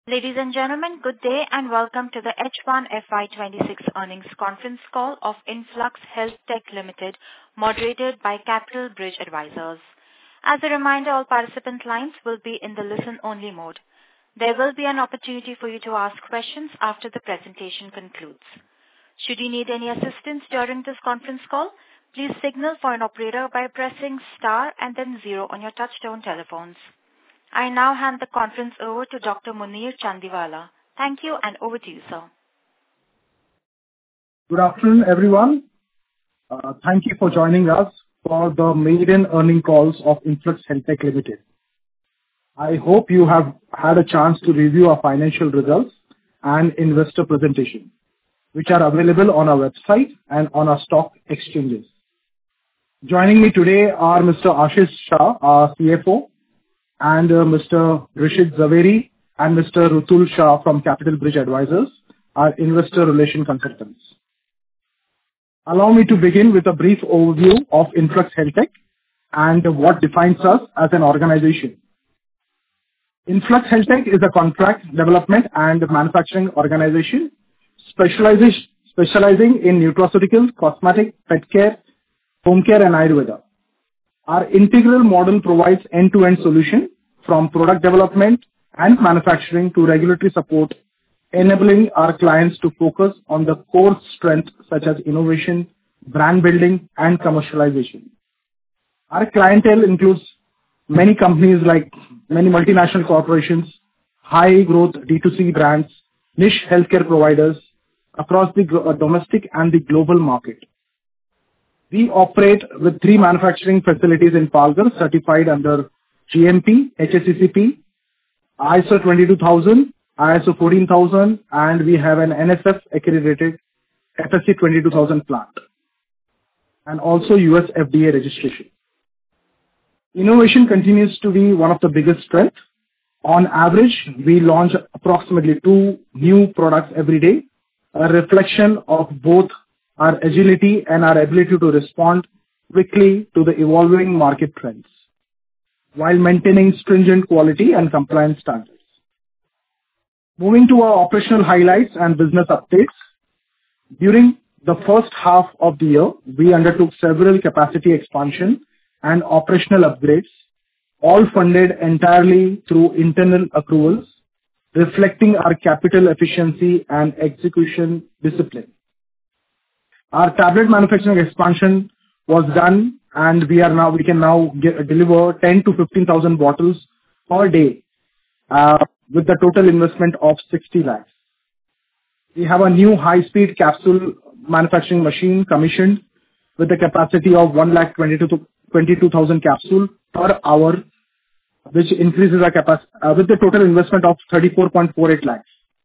Ladies and gentlemen, good day and welcome to the H1 FY26 earnings conference call of Influx Health Tech Limited, moderated by Capital Bridge Advisors. As a reminder, all participant lines will be in the listen-only mode. There will be an opportunity for you to ask questions after the presentation concludes. Should you need any assistance during this conference call, please signal for an operator by pressing star and then 0 on your touch-tone telephones. I now hand the conference over to Dr. Munir Chandiwala. Thank you, and over to you, sir. Good afternoon, everyone. Thank you for joining us for the maiden earnings calls of Influx Health Tech Limited. I hope you have had a chance to review our financial results and investor presentation, which are available on our website and on our stock exchanges. Joining me today are Mr. Ashish Shah, our CFO, and Mr. Rishit Zaveri and Mr. Rutul Shah from Capital Bridge Advisors, our investor relation consultants. Allow me to begin with a brief overview of Influx Health Tech and what defines us as an organization. Influx Health Tech is a contract development and manufacturing organization specializing in nutraceuticals, cosmetic, pet care, home care, and Ayurveda. Our integral model provides end-to-end solution from product development and manufacturing to regulatory support, enabling our clients to focus on the core strengths such as innovation, brand building, and commercialization. Our clientele includes many companies like many multinational corporations, high-growth D2C brands, niche healthcare providers across the domestic and the global market. We operate with 3 manufacturing facilities in Palghar, certified under GMP, HACCP, ISO 22000, ISO 14000, and we have an NSF accredited FSC 22000 plant, and also US FDA registration. Innovation continues to be one of the biggest strengths. On average, we launch approximately 2 new products every day, a reflection of both our agility and our ability to respond quickly to the evolving market trends, while maintaining stringent quality and compliance standards. Moving to our operational highlights and business updates. During the first half of the year, we undertook several capacity expansion and operational upgrades, all funded entirely through internal accruals, reflecting our capital efficiency and execution discipline. Our tablet manufacturing expansion was done, and we can now deliver 10 to 15,000 bottles per day, with the total investment of 60 lakhs. We have a new high-speed capsule manufacturing machine commissioned with a capacity of 1,22,000 capsules per hour, which increases our capacity with the total investment of 34.48 lakhs.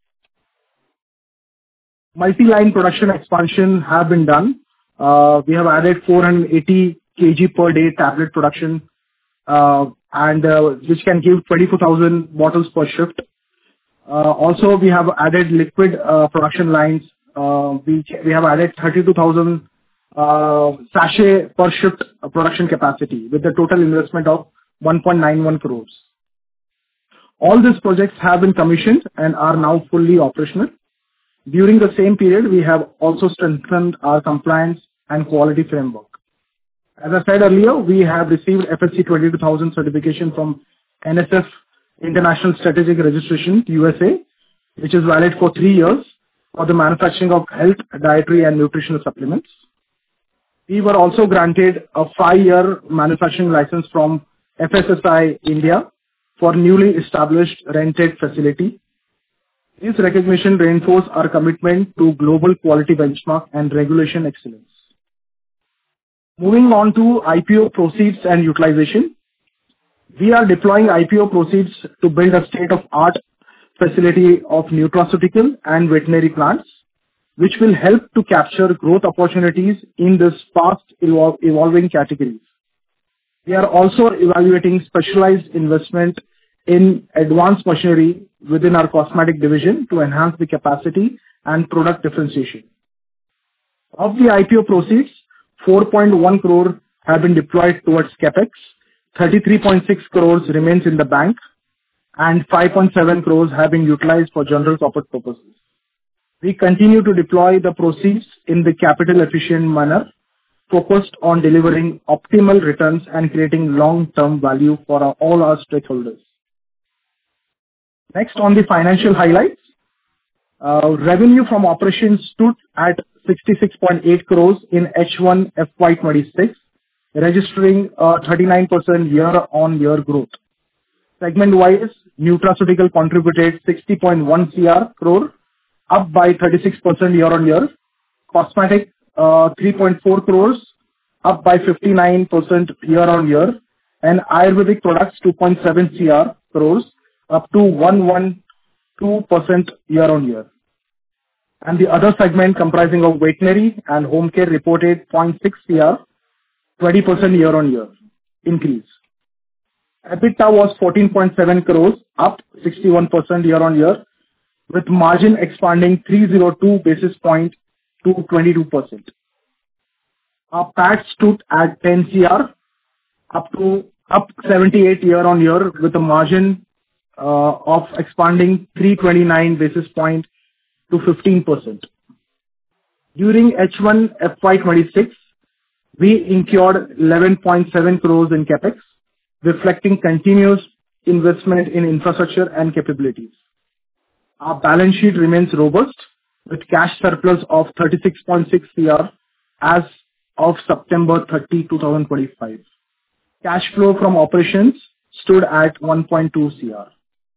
Multi-line production expansion have been done. We have added 480 kg per day tablet production, and which can give 24,000 bottles per shift. Also, we have added liquid production lines. We have added 32,000 sachet per shift production capacity with the total investment of 1.91 crores. All these projects have been commissioned and are now fully operational. During the same period, we have also strengthened our compliance and quality framework. As I said earlier, we have received FSC 22000 certification from NSF International Strategic Registration, USA, which is valid for 3 years for the manufacturing of health, dietary, and nutritional supplements. We were also granted a 5-year manufacturing license from FSSAI India for newly established rented facility. This recognition reinforces our commitment to global quality benchmark and regulation excellence. Moving on to IPO proceeds and utilization. We are deploying IPO proceeds to build a state-of-art facility of nutraceutical and veterinary plants, which will help to capture growth opportunities in this fast evolving categories. We are also evaluating specialized investment in advanced machinery within our cosmetic division to enhance the capacity and product differentiation. Of the IPO proceeds, 4.1 crore have been deployed towards CapEx, 33.6 crores remains in the bank, and 5.7 crores have been utilized for general corporate purposes. We continue to deploy the proceeds in the capital efficient manner, focused on delivering optimal returns and creating long-term value for all our stakeholders. Next, on the financial highlights. Revenue from operations stood at 66.8 crores in H1 FY26, registering a 39% year-on-year growth. Segment-wise, nutraceutical contributed 60.1 crore, up by 36% year-on-year. Cosmetic, 3.4 crores, up by 59% year-on-year. And Ayurvedic products, 2.7 crores, up to 112% year-on-year. And the other segment comprising of veterinary and home care reported 0.6 crore, 20% year-on-year increase. EBITDA was 14.7 crores, up 61% year-on-year, with margin expanding 302 basis points to 22%. Our PAT stood at 10 crore, up 78 year-on-year, with a margin of expanding 329 basis points to 15%. During H1 FY26, we incurred 11.7 crores in capex, reflecting continuous investment in infrastructure and capabilities. Our balance sheet remains robust, with cash surplus of 36.6 crore as of September 30, 2025. Cash flow from operations stood at 1.2 crore.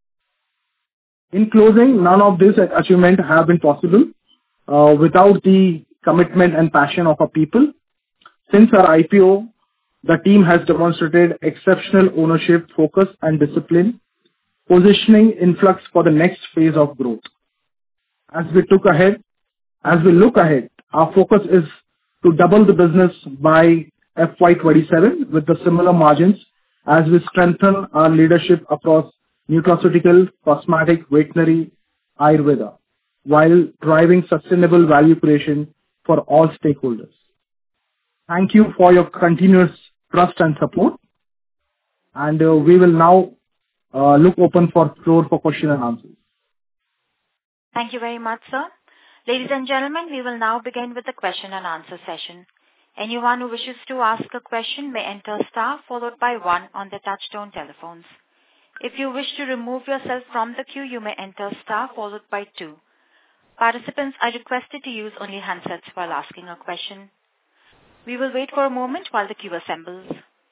In closing, none of this achievement have been possible without the commitment and passion of our people. Since our IPO, the team has demonstrated exceptional ownership, focus, and discipline, positioning Influx for the next phase of growth. As we look ahead, our focus is to double the business by FY27 with the similar margins as we strengthen our leadership across nutraceutical, cosmetic, veterinary, Ayurveda, while driving sustainable value creation for all stakeholders. Thank you for your continuous trust and support. And we will now look open for floor for question and answers. Thank you very much, sir. Ladies and gentlemen, we will now begin with the question and answer session. Anyone who wishes to ask a question may enter star followed by 1 on the touchtone telephones. If you wish to remove yourself from the queue, you may enter star followed by 2. Participants are requested to use only handsets while asking a question. We will wait for a moment while the queue assembles.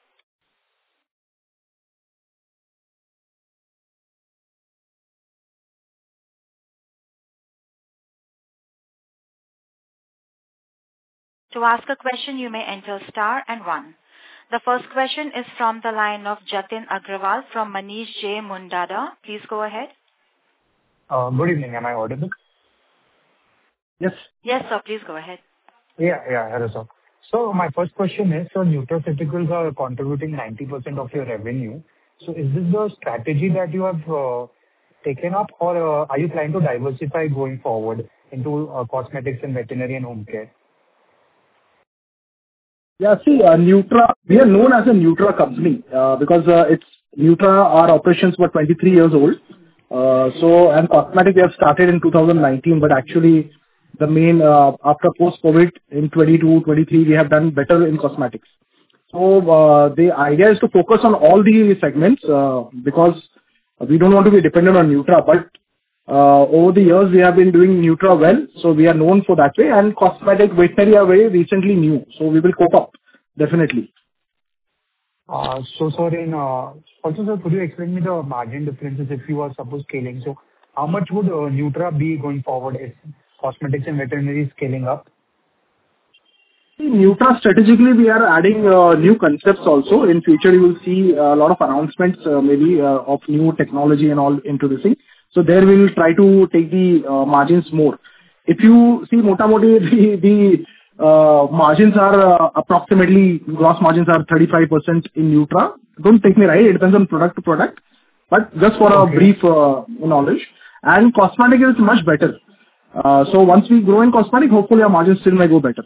To ask a question, you may enter star and 1. The first question is from the line of Jatin Agrawal from Manish J. Mundada. Please go ahead. Good evening. Am I audible? Yes. Yes, sir. Please go ahead. Yeah. Hello, sir. So my first question is, so nutraceuticals are contributing 90% of your revenue. So is this the strategy that you have taken up, or are you planning to diversify going forward into cosmetics and veterinary and home care? Yeah, see, Nutra, we are known as a Nutra company because it's Nutra, our operations were 23 years old. And cosmetic we have started in 2019, but actually the main, after post-COVID in 22, 23, we have done better in cosmetics. So the idea is to focus on all the segments because we don't want to be dependent on Nutra, but over the years we have been doing Nutra well, so we are known for that way, and cosmetic veterinary are very recently new, so we will cope up, definitely. So sorry, also sir, could you explain me the margin differences if you are suppose scaling? So how much would Nutra be going forward if cosmetics and veterinary is scaling up? In Nutra, strategically we are adding new concepts also. In future you will see a lot of announcements maybe of new technology and all into this thing. So there we will try to take the margins more. If you see Motamoti, the margins are approximately, gross margins are 35% in Nutra. Don't take me right, it depends on product to product, but just for a brief knowledge. And cosmetic is much better. So once we grow in cosmetic, hopefully our margins still may go better.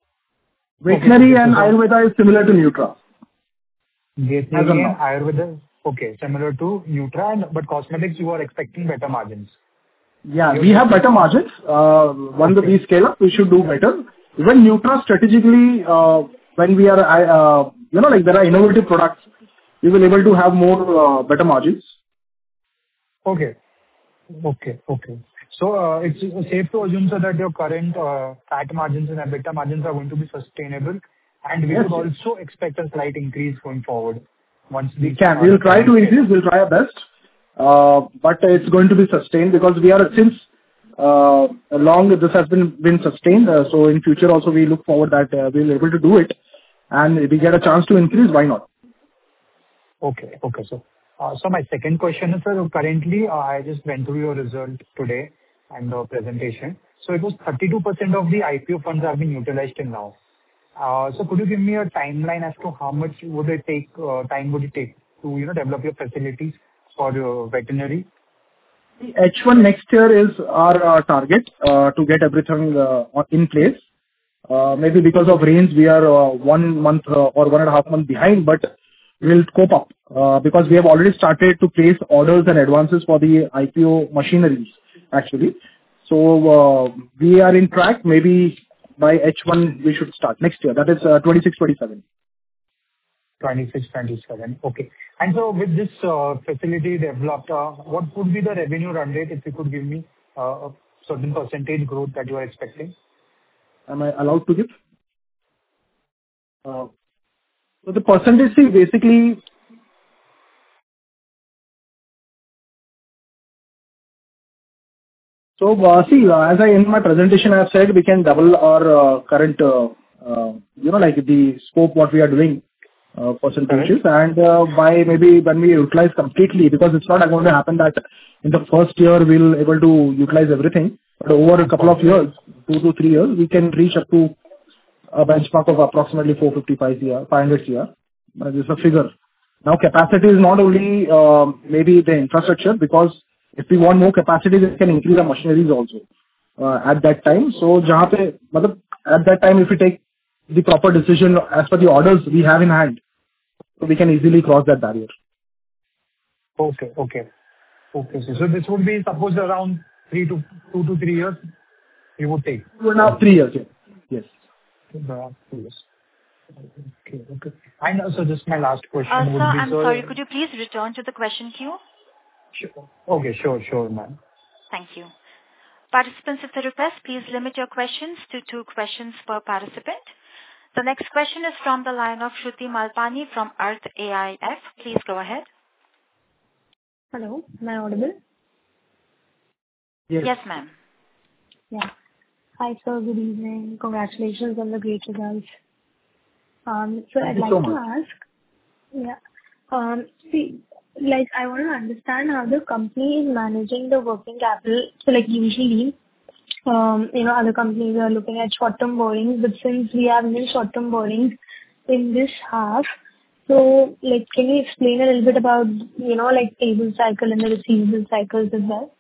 Veterinary and Ayurveda is similar to Nutra. Veterinary and Ayurveda Okay, similar to Nutra, but cosmetics, you are expecting better margins. Yeah, we have better margins. Once we scale up, we should do better. Even Nutra strategically, when we are, like there are innovative products, we will able to have more better margins. Okay. So, it's safe to assume, sir, that your current PAT margins and EBITDA margins are going to be sustainable, and we Yes. should also expect a slight increase going forward once We these. can. We'll try to increase, we'll try our best. But it's going to be sustained because we are since long this has been sustained. So in future also we look forward that we'll able to do it, and if we get a chance to increase, why not? Okay. So my second question is, sir, currently, I just went through your result today and the presentation. So it was 32% of the IPO funds have been utilized till now. So could you give me a timeline as to how much time would it take to, develop your facilities for your veterinary? H1 next year is our target to get everything in place. Maybe because of rains, we are 1 month or 1.5 months behind, but we'll cope up because we have already started to place orders and advances for the IPO machineries, actually. So we are in track. Maybe by H1 we should start next year. That is 26-27. 26-27. Okay. And so with this facility developed, what would be the revenue run rate, if you could give me a certain percentage growth that you are expecting? Am I allowed to give? So the percentage, see, basically, as I in my presentation I have said, we can double our current, like the scope what we are doing, percentages, and by maybe when we utilize completely, because it's not going to happen that in the first year we'll able to utilize everything, but over a couple of years, 2 to 3 years, we can reach up to a benchmark of approximately 455 CR, 500 CR. This is a figure. Now capacity is not only maybe the infrastructure, because if we want more capacity, we can increase the machineries also at that time. So at that time, if we take the proper decision as per the orders we have in hand, so we can easily cross that barrier. Okay. So this would be suppose around 2 to 3 years you would take? Now 3 years, yeah. Yes. Around 3 years. Okay. And also just my last question would be, sir, I'm sorry, could you please return to the question queue? Sure. Okay, sure, ma'am. Thank you. Participants, if the request, please limit your questions to 2 questions per participant. The next question is from the line of Shruti Malpani from Earth AIF. Please go ahead. Hello, am I audible? Yes, yes ma'am. Yeah. Hi, sir. Good evening. Congratulations on the great results. So I'd like to ask, I want to understand how the company is managing the working capital. So, usually, other companies are looking at short-term borrowings, but since we have no short-term borrowings in this half, so, can you explain a little bit about, payable cycle and the receivable cycles as well?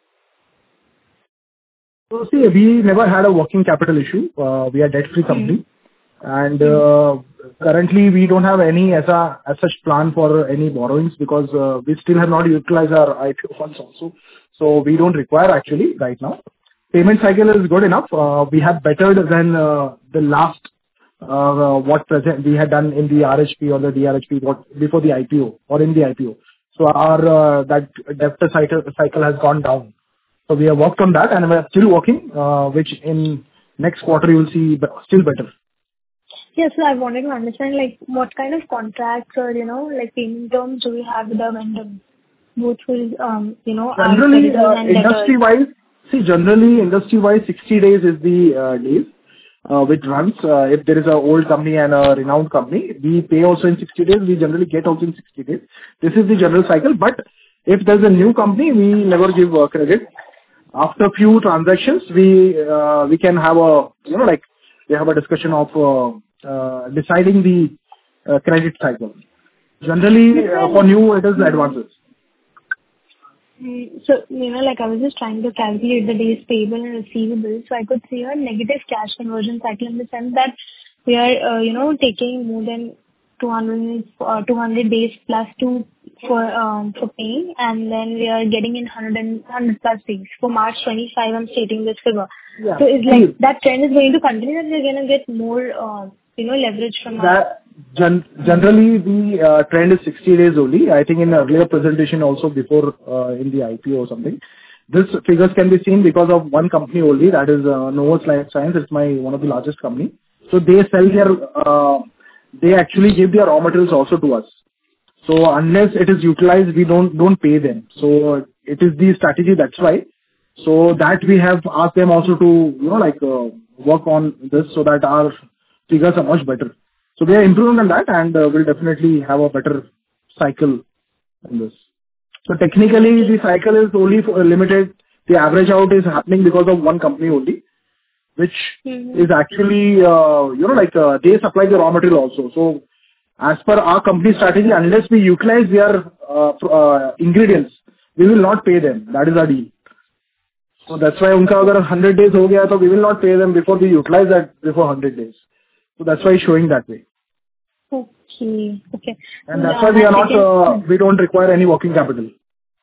So see, we never had a working capital issue. We are a debt-free company. And currently we don't have any as such plan for any borrowings, because we still have not utilized our IPO funds also. So we don't require actually right now. Payment cycle is good enough. We have bettered than the last what present we had done in the RHP or the DRHP before the IPO or in the IPO. So our that debt cycle has gone down. So we have worked on that and we are still working, which in next quarter you will see still better. Yes, so I wanted to understand what kind of contracts or payment terms do we have with the vendor, both with generally industry-wise 60 days is the days which runs. If there is an old company and a renowned company, we pay also in 60 days. We generally get also in 60 days. This is the general cycle. But if there's a new company, we never give credit. After few transactions, we can have we have a discussion of deciding the credit cycle. Generally, for new, it is advances. So, I was just trying to calculate the days payable and receivable. So I could see a negative cash conversion cycle in the sense that we are, taking more than 200 days plus to for paying, and then we are getting in 100 plus days. For March 25, I'm stating this figure. Yeah. So it's like that trend is going to continue, and we're going to get more, leverage from that. Generally, the trend is 60 days only. I think in an earlier presentation also before in the IPO or something, this figures can be seen because of one company only, that is Novus Life Science. It's one of the largest company. So they sell they actually give their raw materials also to us. So unless it is utilized, we don't pay them. So it is the strategy, that's why. So that we have asked them also to, work on this so that our figures are much better. So we are improving on that, and we'll definitely have a better cycle in this. So technically, the cycle is only limited. The average out is happening because of one company only, which is actually, they supply the raw material also. So as per our company strategy, unless we utilize their ingredients, we will not pay them. That is our deal. So that's why unka agar 100 days ho gaya, so we will not pay them before we utilize that before 100 days. So that's why it's showing that way. Okay. And that's why we are not, we don't require any working capital.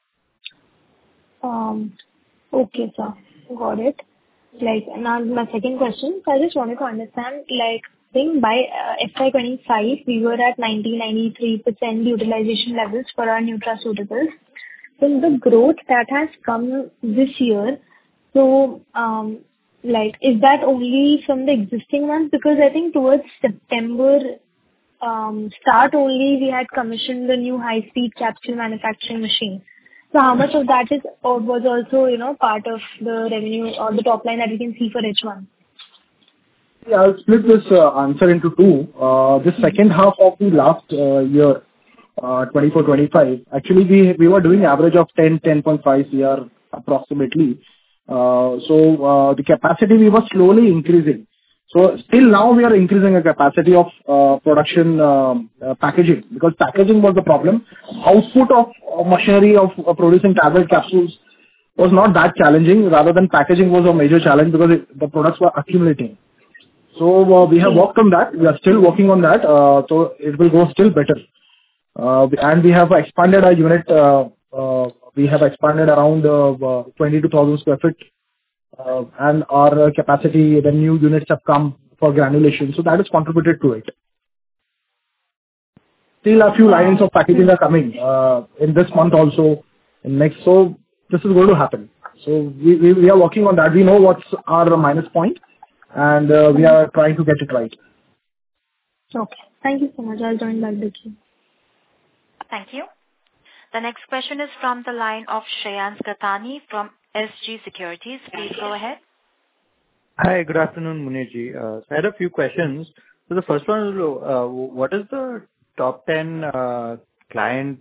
Okay, sir. Got it. Now my second question, so I just wanted to understand, I think by FY25, we were at 93% utilization levels for our nutraceuticals. So the growth that has come this year, so, is that only from the existing ones? Because I think towards September start only, we had commissioned the new high-speed capsule manufacturing machine. So how much of that was also, part of the revenue or the top line that we can see for H1? Yeah, I'll split this answer into two. The second half of the last year, 24-25, actually we were doing average of 10.5 CR approximately. So the capacity we were slowly increasing. So still now we are increasing the capacity of production packaging, because packaging was the problem. Output of machinery of producing tablet capsules was not that challenging. Rather than packaging was a major challenge because the products were accumulating. So we have worked on that. We are still working on that. So it will go still better. And we have expanded our unit. We have expanded around 22,000 square feet. And our capacity, the new units have come for granulation. So that has contributed to it. Still a few lines of packaging are coming in this month also, in next. So this is going to happen. So we are working on that. We know what's our minus point, and we are trying to get it right. Okay. Thank you so much. I'll join back the queue. Thank you. The next question is from the line of Shreyans Gathani from SG Securities. Please go ahead. Hi, good afternoon, Munirji. So I had a few questions. So the first one is, what is the top 10 client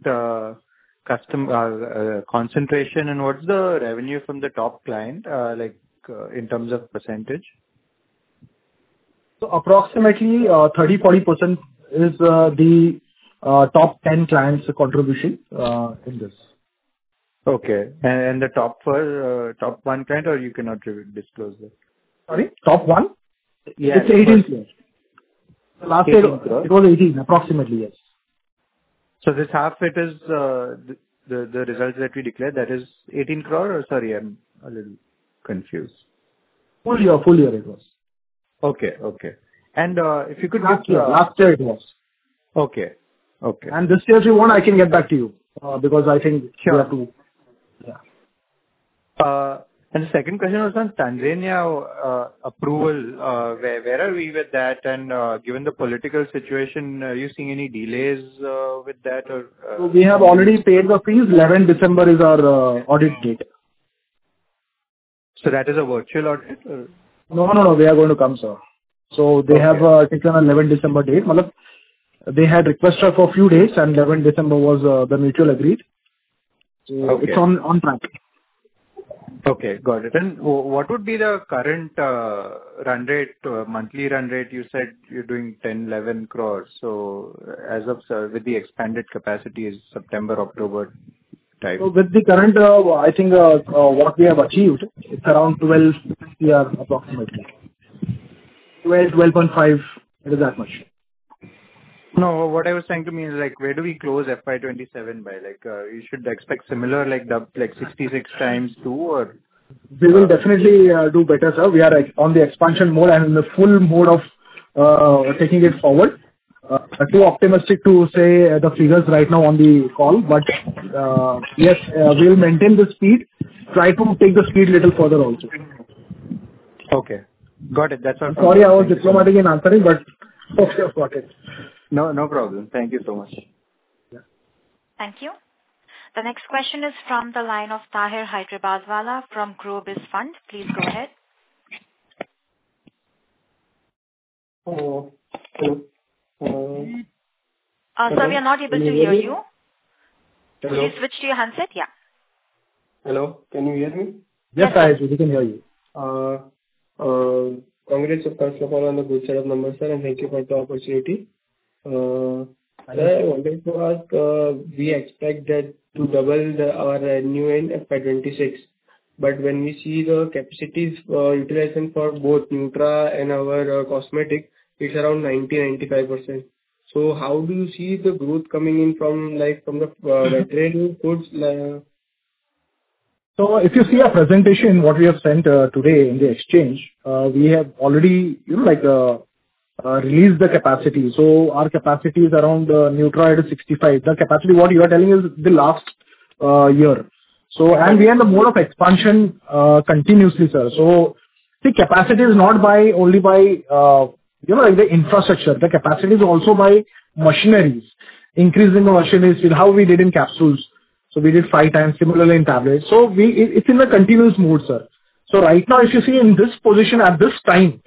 concentration, and what's the revenue from the top client, in terms of percentage? So approximately 30-40% is the top 10 clients' contribution in this. Okay. And the top one client, or you cannot disclose that? Sorry? Top one? Yeah. It's 18 crores. Last year it was 18, approximately, yes. So this half, it is the results that we declared, that is 18 crore, or sorry, I'm a little confused. Full year it was. Okay. And if you could last year it was. Okay. And this year, if you want, I can get back to you because I think sure. we have to. Yeah. And the second question was on Tanzania approval. Where are we with that? And given the political situation, are you seeing any delays with that? Or So we have already paid the fees. 11 December is our audit date. So that is a virtual audit? Or? No. They are going to come, sir. So they have taken an 11 December date. They had requested for a few days, and 11 December was the mutual agreed. So it's on track. Okay, got it. And what would be the current run rate, monthly run rate? You said you're doing 10-11 crores. So as of with the expanded capacity is September, October type. So with the current, I think what we have achieved, it's around 12 CR approximately. 12.5, it is that much. No, what I was trying to mean is like, where do we close FY 27 by? Like, you should expect similar, like, 66 times 2, or? We will definitely do better, sir. We are on the expansion mode and in the full mode of taking it forward. Too optimistic to say the figures right now on the call, but yes, we will maintain the speed. Try to take the speed little further also. Okay. Got it. That's all. Sorry, I was diplomatic in answering, but okay, I've got it. No, no problem. Thank you so much. Yeah. Thank you. The next question is from the line of Tahir Hyderabadwala from Growbiz Fund. Please go ahead. Hello. Sir, we are not able to hear you. Hello. Could you switch to your handset? Yeah. Hello. Can you hear me? Yes, Sayesh, we can hear you. Congrats, first of all, on the good set of numbers, sir, and thank you for the opportunity. Sir, I wanted to ask, we expect that to double our revenue in FY 26, but when we see the capacities utilization for both Nutra and our cosmetic, it's around 90-95%. So how do you see the growth coming in from the veterinary foods? So if you see our presentation, what we have sent today in the exchange, we have already, released the capacity. So our capacity is around Nutra is 65. The capacity, what you are telling is the last year. So, and we are in the mode of expansion continuously, sir. So the capacity is not only by the infrastructure. The capacity is also by machineries, increasing the machineries with how we did in capsules. So we did 5 times, similarly in tablets. So it's in a continuous mode, sir. So right now, if you see in this position at this time,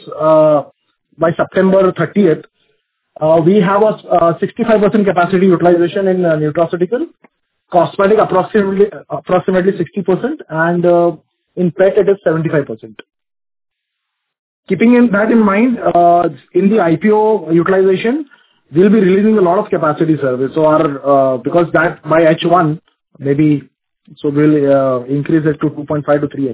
by September 30th, we have a 65% capacity utilization in nutraceutical, cosmetic approximately 60%, and in pet it is 75%. Keeping that in mind, in the IPO utilization, we'll be releasing a lot of capacity service. So our because that by H1 maybe, so we'll increase it to 2.5 to 3x.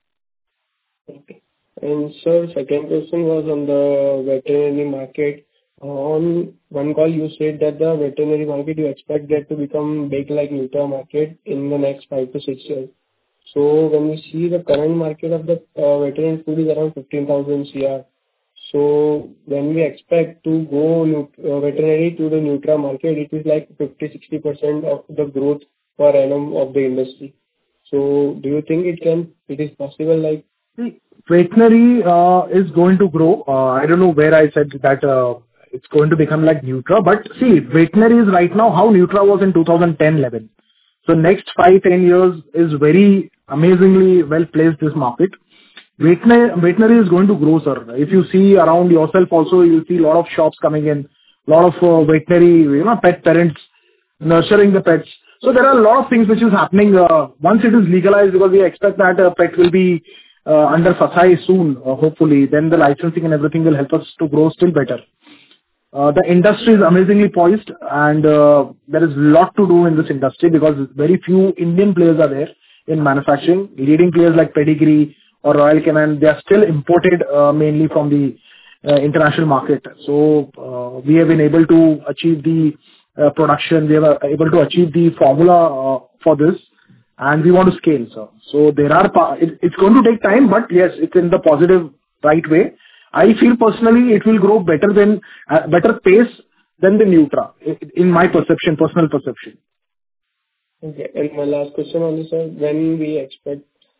Okay. And sir, second question was on the veterinary market. On one call, you said that the veterinary market, you expect that to become big like Nutra market in the next 5 to 6 years. So when we see the current market of the veterinary food is around 15,000 CR. So when we expect to go veterinary to the Nutra market, it is like 50-60% of the growth per annum of the industry. So do you think it is possible like? Veterinary is going to grow. I don't know where I said that it's going to become like Nutra, but see, veterinary is right now how Nutra was in 2010-11. So next 5-10 years is very amazingly well placed this market. Veterinary is going to grow, sir. If you see around yourself also, you'll see a lot of shops coming in, a lot of veterinary, pet parents nurturing the pets. So there are a lot of things which is happening once it is legalized, because we expect that pet will be under FSSAI soon, hopefully. Then the licensing and everything will help us to grow still better. The industry is amazingly poised, and there is a lot to do in this industry because very few Indian players are there in manufacturing. Leading players like Pedigree or Royal Canin, they are still imported mainly from the international market. So we have been able to achieve the production. We are able to achieve the formula for this, and we want to scale, sir. So it's going to take time, but yes, it's in the positive right way. I feel personally it will grow better pace than the Nutra, in my perception, personal perception. Okay. And my last question on this, sir, when we expect,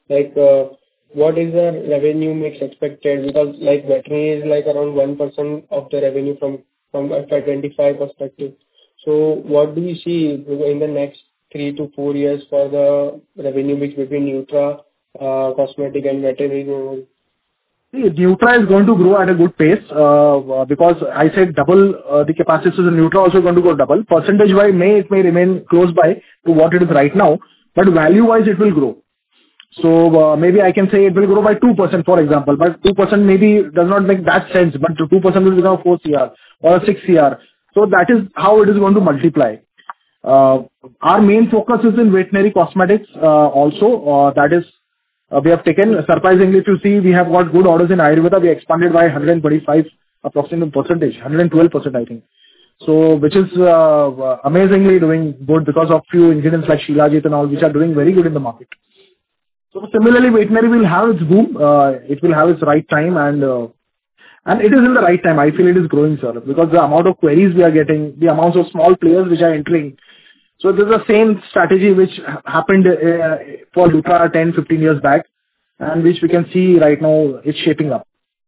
what is the revenue mix expected? Because veterinary is around 1% of the revenue from FY25 perspective. So what do you see in the next 3 to 4 years for the revenue mix between Nutra, cosmetic and veterinary? Nutra is going to grow at a good pace because I said double the capacity, so the Nutra also going to go double. Percentage-wise, it may remain close by to what it is right now, but value-wise, it will grow. So maybe I can say it will grow by 2%, for example, but 2% maybe does not make that sense, but 2% will become 4 CR or 6 CR. So that is how it is going to multiply. Our main focus is in veterinary cosmetics also. That is, we have taken, surprisingly, if you see, we have got good orders in Ayurveda. We expanded by 125 approximate percentage, 112%, I think. So which is amazingly doing good because of few ingredients like Shilajit and all, which are doing very good in the market. So similarly, veterinary will have its boom. It will have its right time, and it is in the right time. I feel it is growing, sir, because the amount of queries we are getting, the amounts of small players which are entering. So this is the same strategy which happened for Nutra 10, 15 years back, and which we can see right now it's shaping up.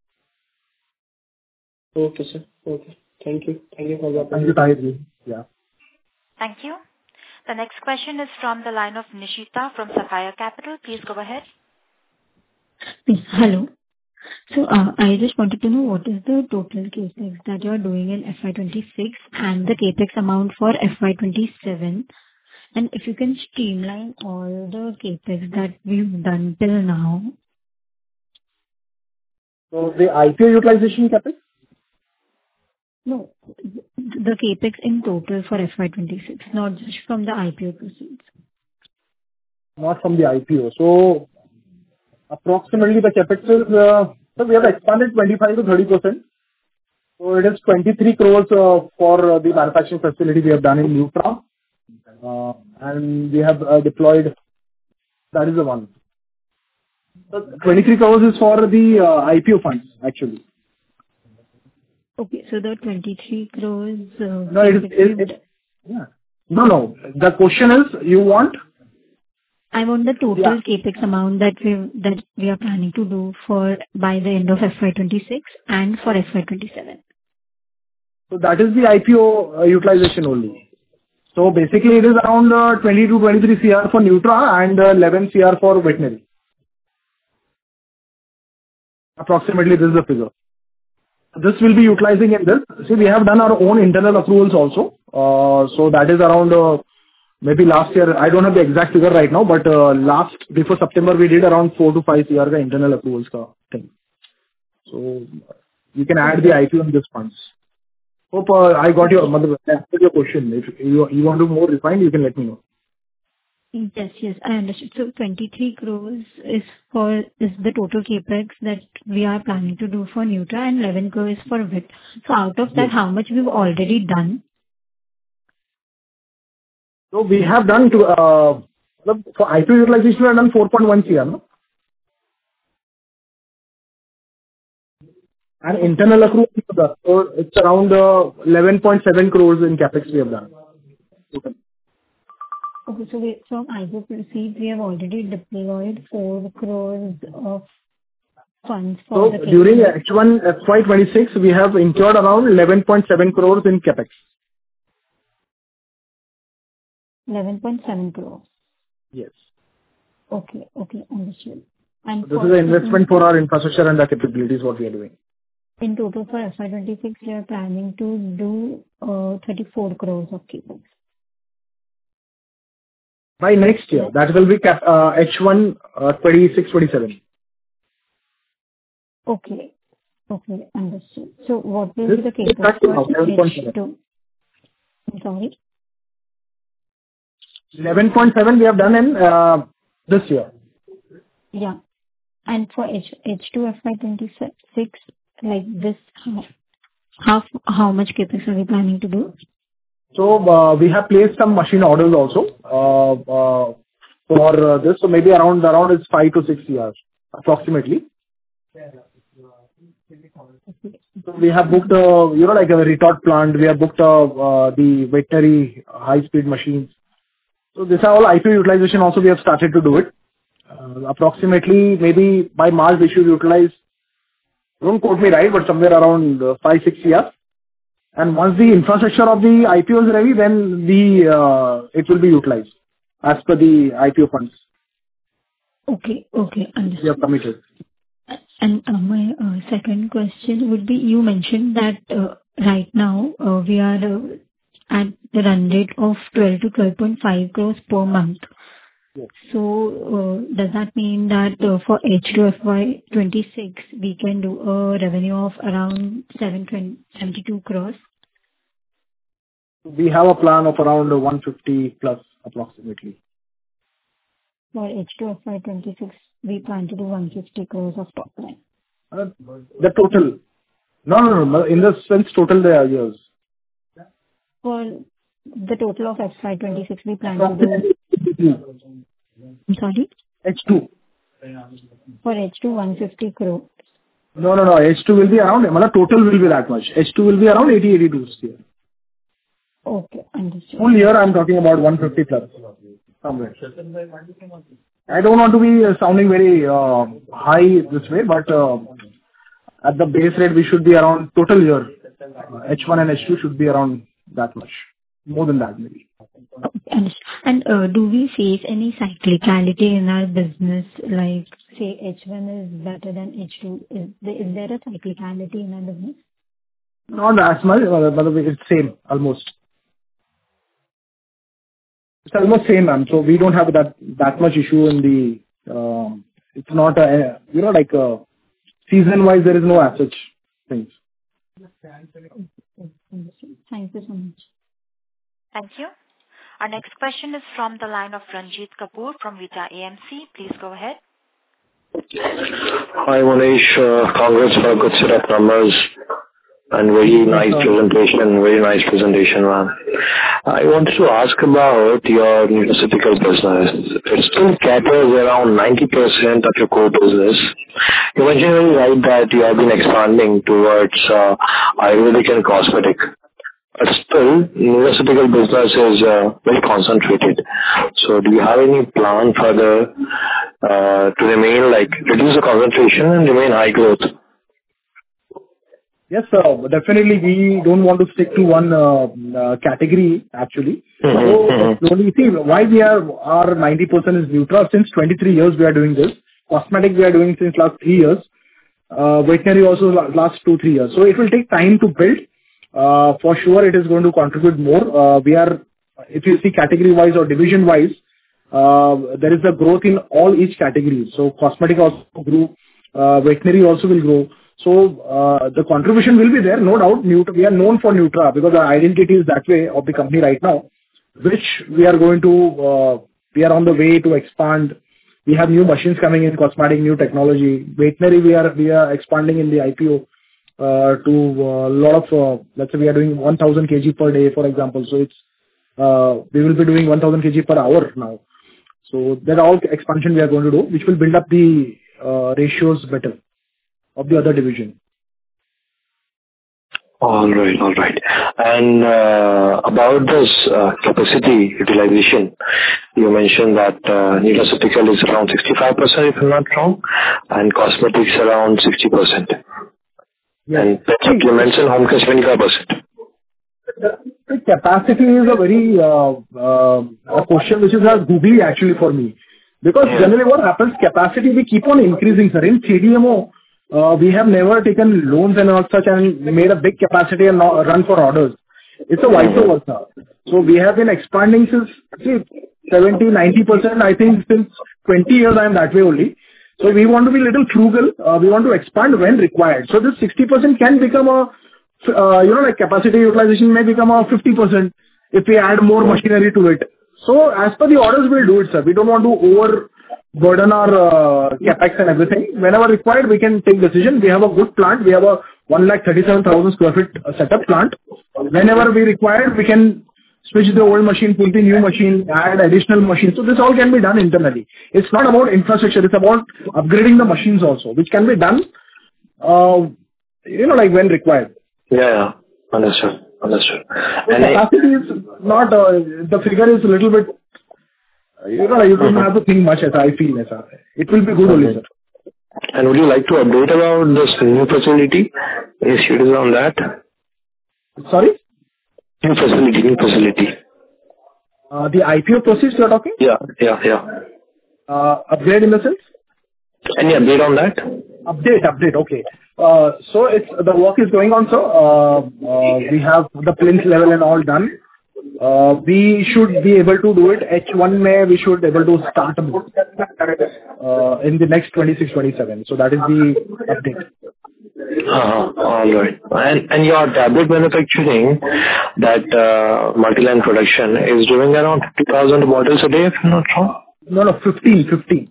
Okay, sir. Okay. Thank you. Thank you for the Thank you, opportunity. Tahir. Yeah. Thank you. The next question is from the line of Nishita from Sapphire Capital. Please go ahead. Yes, hello. So, I just wanted to know what is the total CapEx that you are doing in FY 26 and the CapEx amount for FY 27, and if you can streamline all the CapEx that we've done till now. So the IPO utilization capital? No, the CapEx in total for FY 26, not just from the IPO proceeds. Not from the IPO. So approximately the capex is, so we have expanded 25 to 30%. So it is 23 crores for the manufacturing facility we have done in Nutra. And we have deployed, that is the one. So 23 crores is for the IPO funds, actually. Okay, so the 23 crores. No, yeah. No. The question is, you want? I want the total Yeah. CapEx amount that we are planning to do for by the end of FY 26 and for FY 27. So that is the IPO utilization only. So basically it is around 20 to 23 CR for Nutra and 11 CR for veterinary. Approximately this is the figure. This will be utilizing in this. See, we have done our own internal accruals also. So that is around maybe last year, I don't have the exact figure right now, but before September we did around 4 to 5 CR ka internal accruals ka thing. So you can add the IPO in this funds. Hope I got answered your question. If you want to more refined, you can let me know. Yes, I understood. So 23 crores is the total CapEx that we are planning to do for Nutra and 11 crores for Vet. So out of that, how much we've already done? So we have done for IPO utilization, we have done 4.1 CR, no? And internal accrual, so it's around 11.7 crores in capex we have done. Okay, so from IPO proceeds, we have already deployed 4 crores of funds for the So during H1 FY26, we have incurred around 11.7 crores in capex. 11.7 crores. Yes. Okay, understood. And This is an investment for our infrastructure and the capabilities what we are doing. In total for FY 26, we are planning to do 34 crores of CapEx. By next year, that will be H1 26-27. Okay, understood. So what will be the CapEx This for 11.7. H2? I'm sorry? 11.7 we have done in this year. Yeah. And for H2 FY 26, like this, how much CapEx are we planning to do? So we have placed some machine orders also for this. So maybe around is 5 to 6 years approximately. So we have booked like a retort plant. We have booked the veterinary high speed machines. So these are all IPO utilization also we have started to do it. Approximately maybe by March we should utilize, don't quote me right, but somewhere around 5-6 years. And once the infrastructure of the IPO is ready, then it will be utilized as per the IPO funds. Okay, understood. We have committed. And my second question would be, you mentioned that right now we are at the run rate of 12 to 12.5 crores per month. Yes. So does that mean that for H2 FY 26 we can do a revenue of around 72 crores? We have a plan of around 150 plus approximately. For H2 FY 26 we plan to do 150 crores of top line. The total. No. In the sense total there are years. for the total of FY 26 we plan to do? I'm sorry? H2. For H2, 150 crore. No. H2 will be around, total will be that much. H2 will be around 82 here. Okay, understood. Full year, I'm talking about 150 plus. Somewhere. I don't want to be sounding very high this way, but at the base rate, we should be around total year. H1 and H2 should be around that much. More than that, maybe. Understood. And do we face any cyclicality in our business? Like, say, H1 is better than H2. Is there a cyclicality in our business? Not as much, but it's same, almost. It's almost same, ma'am. So we don't have that much issue in the, it's not a, season-wise, there is no as such things. Thank you so much. Thank you. Our next question is from the line of Ranjit Kapoor from Vita AMC. Please go ahead. Hi, Manish. Congrats for a good set of numbers and very nice presentation, man. I wanted to ask about your nutraceutical business. It still caters around 90% of your core business. You mentioned very right that you have been expanding towards Ayurvedic and cosmetic. But still, nutraceutical business is very concentrated. So do you have any plan further to remain reduce the concentration and remain high growth? Yes, sir. Definitely, we don't want to stick to one category, actually. So, you see, why our 90% is Nutra. Since 23 years, we are doing this. Cosmetic, we are doing since last 3 years. Veterinary also last 2-3 years. So, it will take time to build. For sure, it is going to contribute more. If you see category-wise or division-wise, there is a growth in each category. So, cosmetic also grew. Veterinary also will grow. So, the contribution will be there, no doubt. We are known for Nutra because our identity is that way of the company right now, which we are going to, we are on the way to expand. We have new machines coming in, cosmetic, new technology. Veterinary, we are expanding in the IPO to a lot of, let's say we are doing 1,000 kg per day, for example. So, we will be doing 1,000 kg per hour now. So, that all expansion we are going to do, which will build up the ratios better of the other division. All right. And about this capacity utilization, you mentioned that nutraceutical is around 65%, if I'm not wrong, and cosmetics around 60%. Yes. And you mentioned home care 25%. The capacity is a very a question which is a googly actually for me. Because generally what happens, capacity we keep on increasing, sir. In CDMO, we have never taken loans and all such and made a big capacity and run for orders. It's a vice versa. So we have been expanding since 70-90%. I think since 20 years I am that way only. So we want to be a little frugal. We want to expand when required. So this 60% can become a, capacity utilization may become a 50% if we add more machinery to it. So as per the orders, we'll do it, sir. We don't want to overburden our capex and everything. Whenever required, we can take decision. We have a good plant. We have a 137,000 square feet setup plant. Whenever we required, we can switch the old machine, put the new machine, add additional machines. So this all can be done internally. It's not about infrastructure. It's about upgrading the machines also, which can be done, when required. Yeah. Understood. So capacity is not, the figure is a little bit, you don't have to think much as I feel. It will be good only, sir. And would you like to update about this new facility? Any status on that? Sorry? New facility. The IPO process you are talking? Yeah. Upgrade in the sense? Any update on that? Update. Okay. So the work is going on, sir. We have the plinth level and all done. We should be able to do it. H1 May, we should be able to start in the next 26-27. So that is the update. All right. And your tablet manufacturing, that multi-line production is doing around 50,000 bottles a day, if I'm not wrong? No, 15. 10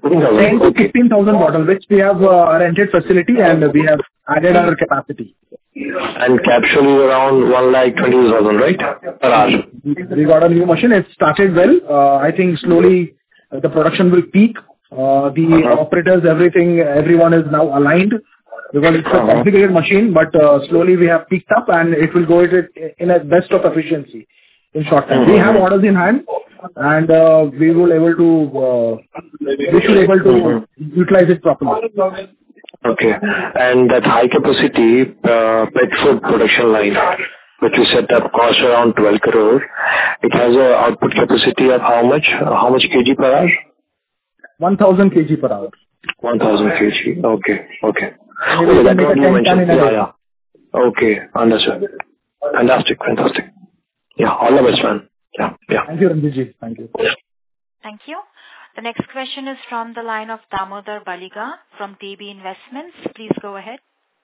to 15,000 bottles, which we have a rented facility and we have added our capacity. And capsule is around 1,20,000, right? Per hour. We got a new machine. It started well. I think slowly the production will peak. The operators, everyone is now aligned because it's a complicated machine, but slowly we have peaked up and it will go in a best of efficiency in short time. We have orders in hand and we should able to utilize it properly. Okay. And that high capacity pet food production line, which we set up, cost around 12 crore. It has a output capacity of how much? How much kg per hour? 1,000 kg per hour. 1,000 kg. Okay. Okay, Maybe that's what you mentioned. Yeah. Yeah. Okay, understood. Fantastic. Yeah, all the best, man. Yeah. Thank you, Ranjit. Thank you. Thank you. The next question is from the line of Damodar Baliga from DB Investments. Please go ahead.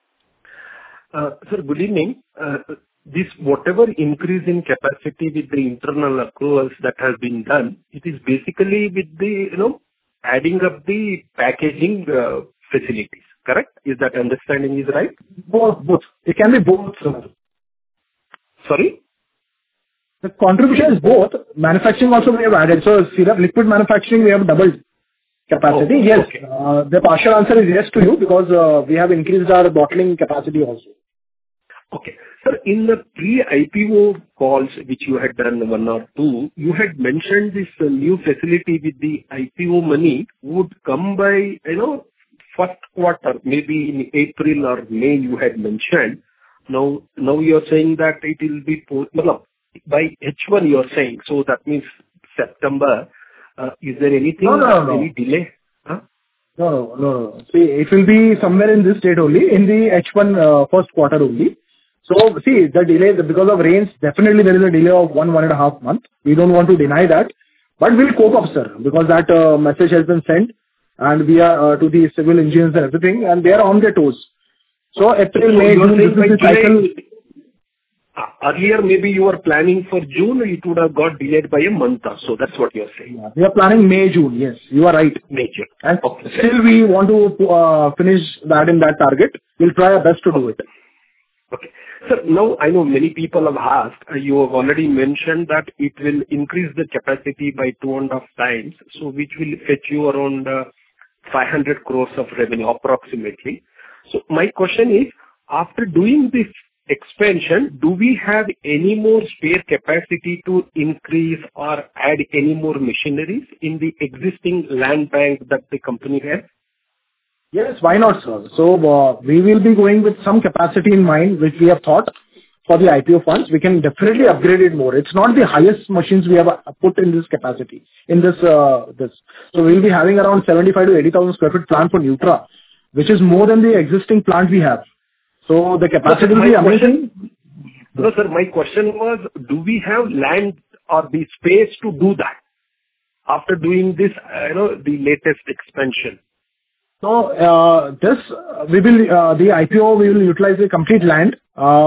Sir, good evening. This whatever increase in capacity with the internal accruals that has been done, it is basically with the, adding up the packaging facilities, correct? Is that understanding is right? Both. It can be both, sir. Sorry? The contribution is both. Manufacturing also we have added. So syrup, liquid manufacturing, we have doubled capacity. Yes. Okay. The partial answer is yes to you because we have increased our bottling capacity also. Okay. Sir, in the pre-IPO calls which you had done 1 or 2, you had mentioned this new facility with the IPO money would come by, first quarter, maybe in April or May you had mentioned. Now you are saying that it will be by H1 you are saying, so that means September. Is there anything? No. Any delay? Huh? No. See, it will be somewhere in this state only, in the H1 first quarter only. So, see, the delay, because of rains, definitely there is a delay of 1.5 months. We don't want to deny that. But we'll cope up, sir, because that message has been sent and we are to the civil engineers and everything, and they are on their toes. So, April, May, June, this is the cycle. Earlier, maybe you were planning for June, it would have got delayed by a month or so. That's what you're saying. Yeah, we are planning May, June. Yes, you are right. May, June. And still we want to finish that in that target. We'll try our best to do it. Okay. Sir, now I know many people have asked, you have already mentioned that it will increase the capacity by 2.5 times, so which will fetch you around 500 crores of revenue approximately. So my question is, after doing this expansion, do we have any more spare capacity to increase or add any more machineries in the existing land bank that the company has? Yes, why not, sir? So we will be going with some capacity in mind, which we have thought for the IPO funds. We can definitely upgrade it more. It's not the highest machines we have put in this capacity, in this. So we'll be having around 75 to 80,000 square feet plant for Nutra, which is more than the existing plant we have. So the capacity will be amazing. No, sir, my question was, do we have land or the space to do that after doing this, the latest expansion? So the IPO, we will utilize the complete land.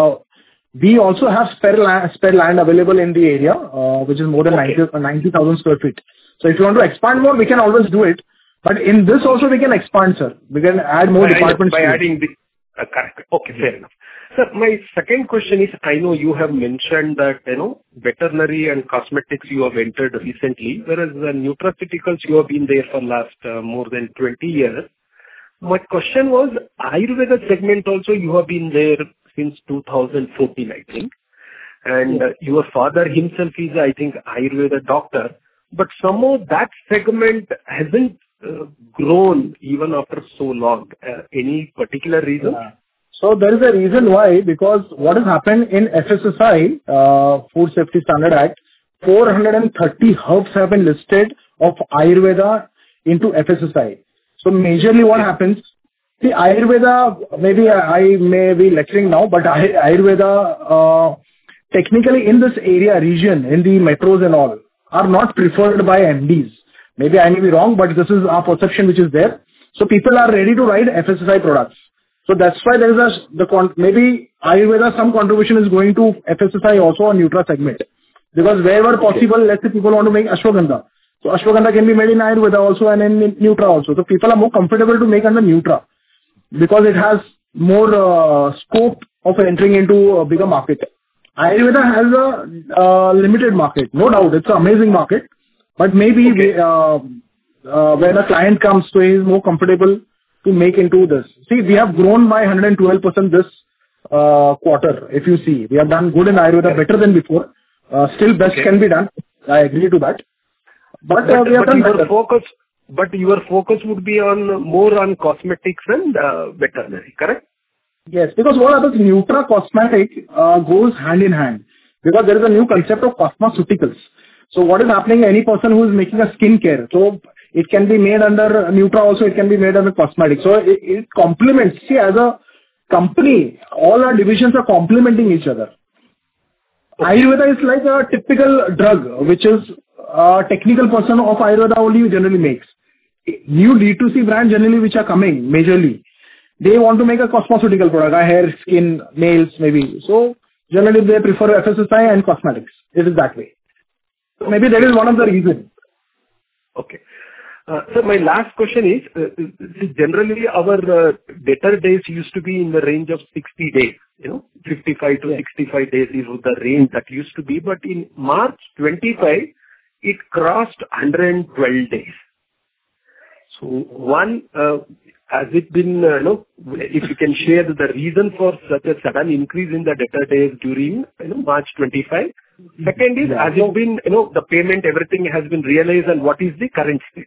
We also have spare land available in the area, which is more than 90,000 square feet. So if you want to expand more, we can always do it. But in this also we can expand, sir. We can add more departments. By adding the correct. Okay, fair enough. Sir, my second question is, I know you have mentioned that, veterinary and cosmetics you have entered recently, whereas the nutraceuticals you have been there for last more than 20 years. My question was, Ayurveda segment also you have been there since 2014, I think. And your father himself is, I think, Ayurveda doctor. But somehow that segment hasn't grown even after so long. Any particular reason? Yeah. So there is a reason why, because what has happened in FSSAI, Food Safety Standard Act, 430 herbs have been listed of Ayurveda into FSSAI. So majorly what happens, see Ayurveda, maybe I may be lecturing now, but Ayurveda technically in this area, region, in the metros and all, are not preferred by MDs. Maybe I may be wrong, but this is our perception which is there. So people are ready to write FSSAI products. So that's why there is maybe Ayurveda, some contribution is going to FSSAI also on Nutra segment. Because wherever possible, let's say people want to make Ashwagandha. So Ashwagandha can be made in Ayurveda also and in Nutra also. So people are more comfortable to make under Nutra. Because it has more scope of entering into a bigger market. Ayurveda has a limited market, no doubt. It's an amazing market, but maybe when a client comes, so he is more comfortable to make into this. See, we have grown by 112% this quarter. If you see, we have done good in Ayurveda, better than before. Still best can be done. I agree to that. But we have done better. But your focus would be more on cosmetics and veterinary, correct? Yes, because what happens, Nutra Cosmetic goes hand in hand, because there is a new concept of cosmeceuticals. So what is happening, any person who is making a skincare, so it can be made under Nutra also, it can be made under cosmetics. So it complements. See, as a company, all our divisions are complementing each other. Ayurveda is like a typical drug, which is a technical person of Ayurveda only generally makes. New D2C brands generally which are coming majorly, they want to make a cosmeceutical product, hair, skin, nails maybe. So generally they prefer FSSI and cosmetics. It is that way. So maybe that is one of the reasons. Okay. So my last question is, generally our debtor days used to be in the range of 60 days, 55 to 65 days is the range that used to be. But in March 25, it crossed 112 days. So one, has it been, if you can share the reason for such a sudden increase in the debtor days during March 25? Second is, has it been, the payment, everything has been realized, and what is the current state?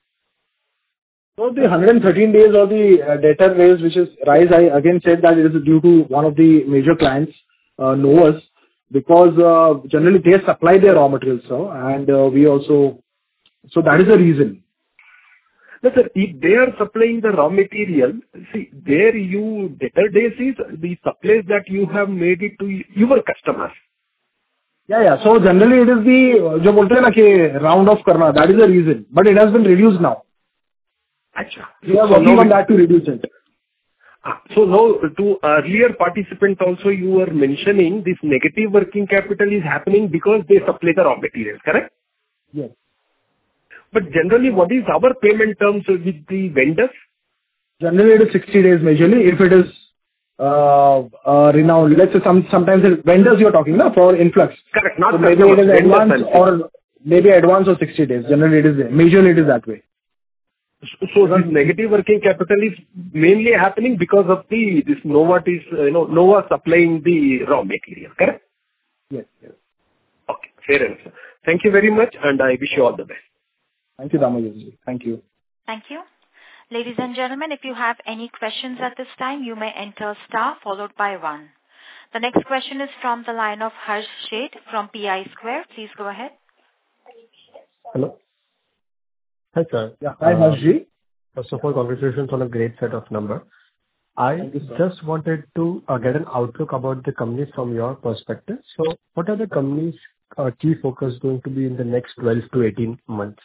So the 113 days or the debtor days which is rise, I again said that it is due to one of the major clients, Novus, because generally they supply their raw materials, and we also, so that is the reason. No, sir, if they are supplying the raw material, see, there you, debtor days is the supplies that you have made it to your customers. Yeah. So generally it is the, jo bolte hai na ki round off karna, that is the reason. But it has been reduced now. Achha. We are working on that to reduce it. So now, to earlier participant also, you were mentioning this negative working capital is happening because they supply the raw materials, correct? Yes. But generally, what is our payment terms with the vendors? Generally, it is 60 days majorly. If it is renowned, let's say sometimes it's vendors you're talking about for influx. Correct, not so maybe it is advance or maybe advance or 60 days. Generally, it is majorly it is that way. So this negative working capital is mainly happening because of this Nova is Nova supplying the raw material, correct? Yes. Okay, fair enough, sir. Thank you very much, and I wish you all the best. Thank you, Damodarji. Thank you. Thank you. Ladies and gentlemen, if you have any questions at this time, you may enter star followed by 1. The next question is from the line of Harsh Sheth from PI Square. Please go ahead. Hello. Hi, sir. Yeah. Hi, Harshji. First of all, congratulations on a great set of numbers. I just wanted to get an outlook about the company from your perspective. So what are the company's key focus going to be in the next 12 to 18 months?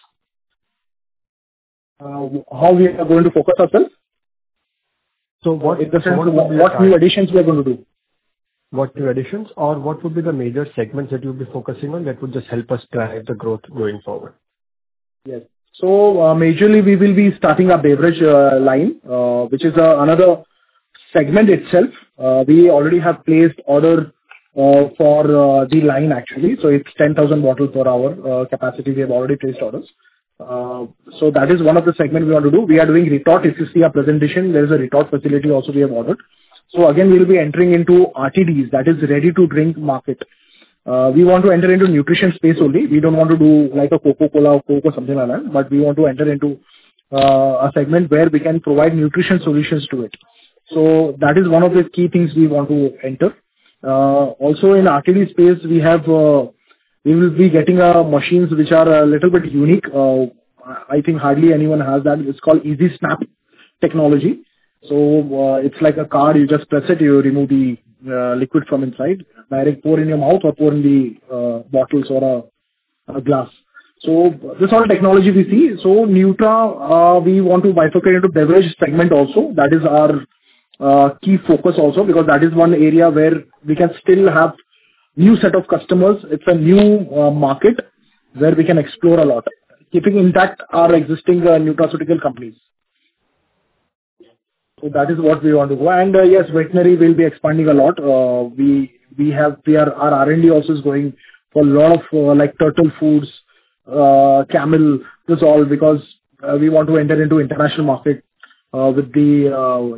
How we are going to focus ourselves? So what new additions we are going to do? What new additions, or what would be the major segments that you'll be focusing on that would just help us drive the growth going forward? Yes. So majorly we will be starting a beverage line, which is another segment itself. We already have placed order for the line actually. So it's 10,000 bottles per hour capacity. We have already placed orders. So that is one of the segment we want to do. We are doing retort. If you see our presentation, there is a retort facility also we have ordered. So again, we will be entering into RTDs, that is ready to drink market. We want to enter into nutrition space only. We don't want to do like a Coca-Cola or Coke or something like that, but we want to enter into a segment where we can provide nutrition solutions to it. So that is one of the key things we want to enter. Also in RTD space, we will be getting machines which are a little bit unique. I think hardly anyone has that. It's called Easy Snap technology. So it's like a card. You just press it, you remove the liquid from inside, direct pour in your mouth or pour in the bottles or a glass. So this all technology we see. So Nutra, we want to bifurcate into beverage segment also. That is our key focus also, because that is one area where we can still have new set of customers. It's a new market where we can explore a lot, keeping intact our existing nutraceutical companies. So that is what we want to go. And yes, veterinary will be expanding a lot. Our R&D also is going for a lot of like turtle foods, camel, this all because we want to enter into international market with the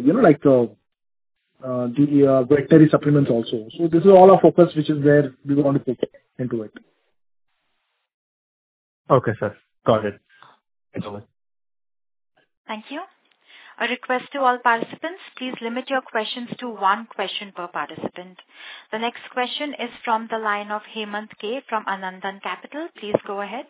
veterinary supplements also. So this is all our focus, which is where we want to put into it. Okay, sir. Got it. Thank you. Thank you. A request to all participants, please limit your questions to one question per participant. The next question is from the line of Hemant K. from Anandan Capital. Please go ahead.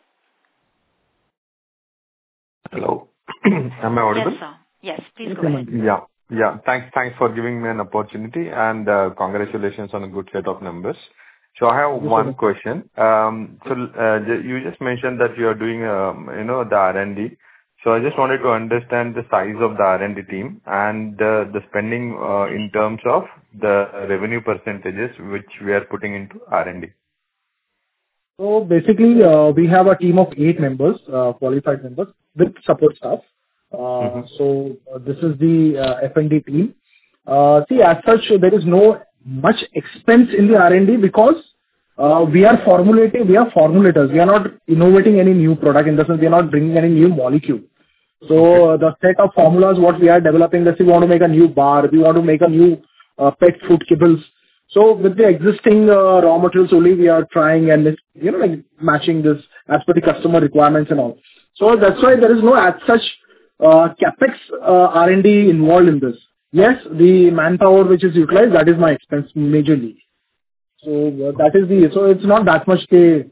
Hello. Am I audible? Yes, sir. Yes, please go ahead. Yeah. Thanks for giving me an opportunity, and congratulations on a good set of numbers. So I have one question. You just mentioned that you are doing, the R&D. So I just wanted to understand the size of the R&D team and the spending in terms of the revenue percentages which we are putting into R&D. So basically, we have a team of 8 members, qualified members with support staff. So this is the F&D team. See, as such, there is no much expense in the R&D because we are formulators. We are not innovating any new product. In the sense, we are not bringing any new molecule. So the set of formulas what we are developing, let's say we want to make a new bar, we want to make a new pet food kibbles. So with the existing raw materials only we are trying and like matching this as per the customer requirements and all. So that's why there is no as such capex R&D involved in this. Yes, the manpower which is utilized, that is my expense majorly. So so it's not that much. It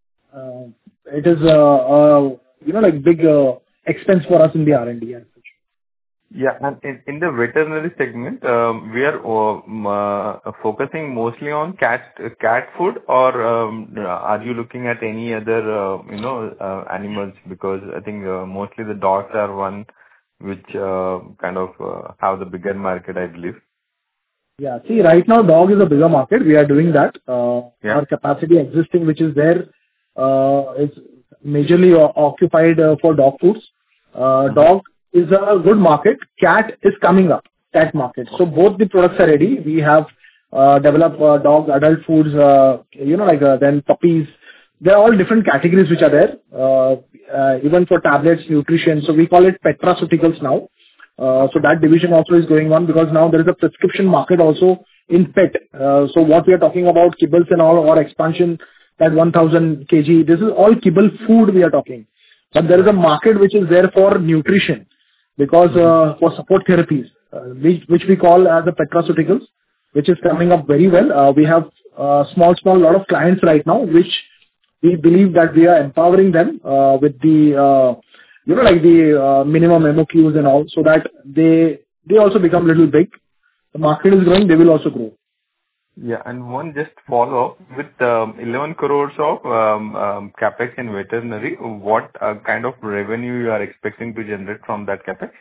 is like big expense for us in the R&D. Yeah, and in the veterinary segment, we are focusing mostly on cat food, or are you looking at any other animals? Because I think mostly the dogs are one which kind of have the bigger market, I believe. Yeah, see, right now dog is a bigger market. We are doing that. Our capacity existing, which is there, is majorly occupied for dog foods. Dog is a good market. Cat is coming up, cat market. So both the products are ready. We have developed dog adult foods, then puppies. They're all different categories which are there. Even for tablets, nutrition. So we call it Petraceuticals now. So that division also is going on because now there is a prescription market also in pet. So what we are talking about, kibbles and all, or expansion, that 1000 kg, this is all kibble food we are talking. But there is a market which is there for nutrition because for support therapies, which we call as the Petraceuticals, which is coming up very well. We have small lot of clients right now, which we believe that we are empowering them with the the minimum MOQs and all, so that they also become little big. The market is growing, they will also grow. Yeah, and one just follow-up. With 11 crores of capex in veterinary, what kind of revenue you are expecting to generate from that capex?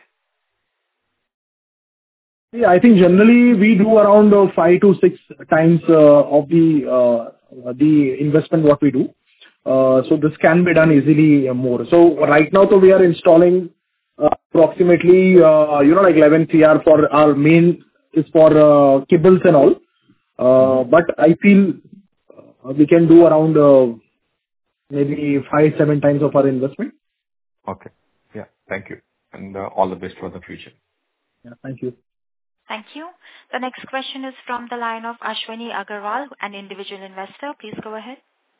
Yeah, I think generally we do around 5 to 6 times of the investment what we do. So this can be done easily more. So right now, we are installing approximately 11 CR for our main is for kibbles and all. But I feel we can do around maybe 5-7 times of our investment. Okay. Yeah. Thank you. And all the best for the future. Yeah. Thank you. Thank you. The next question is from the line of Ashwini Agarwal, an individual investor. Please go ahead.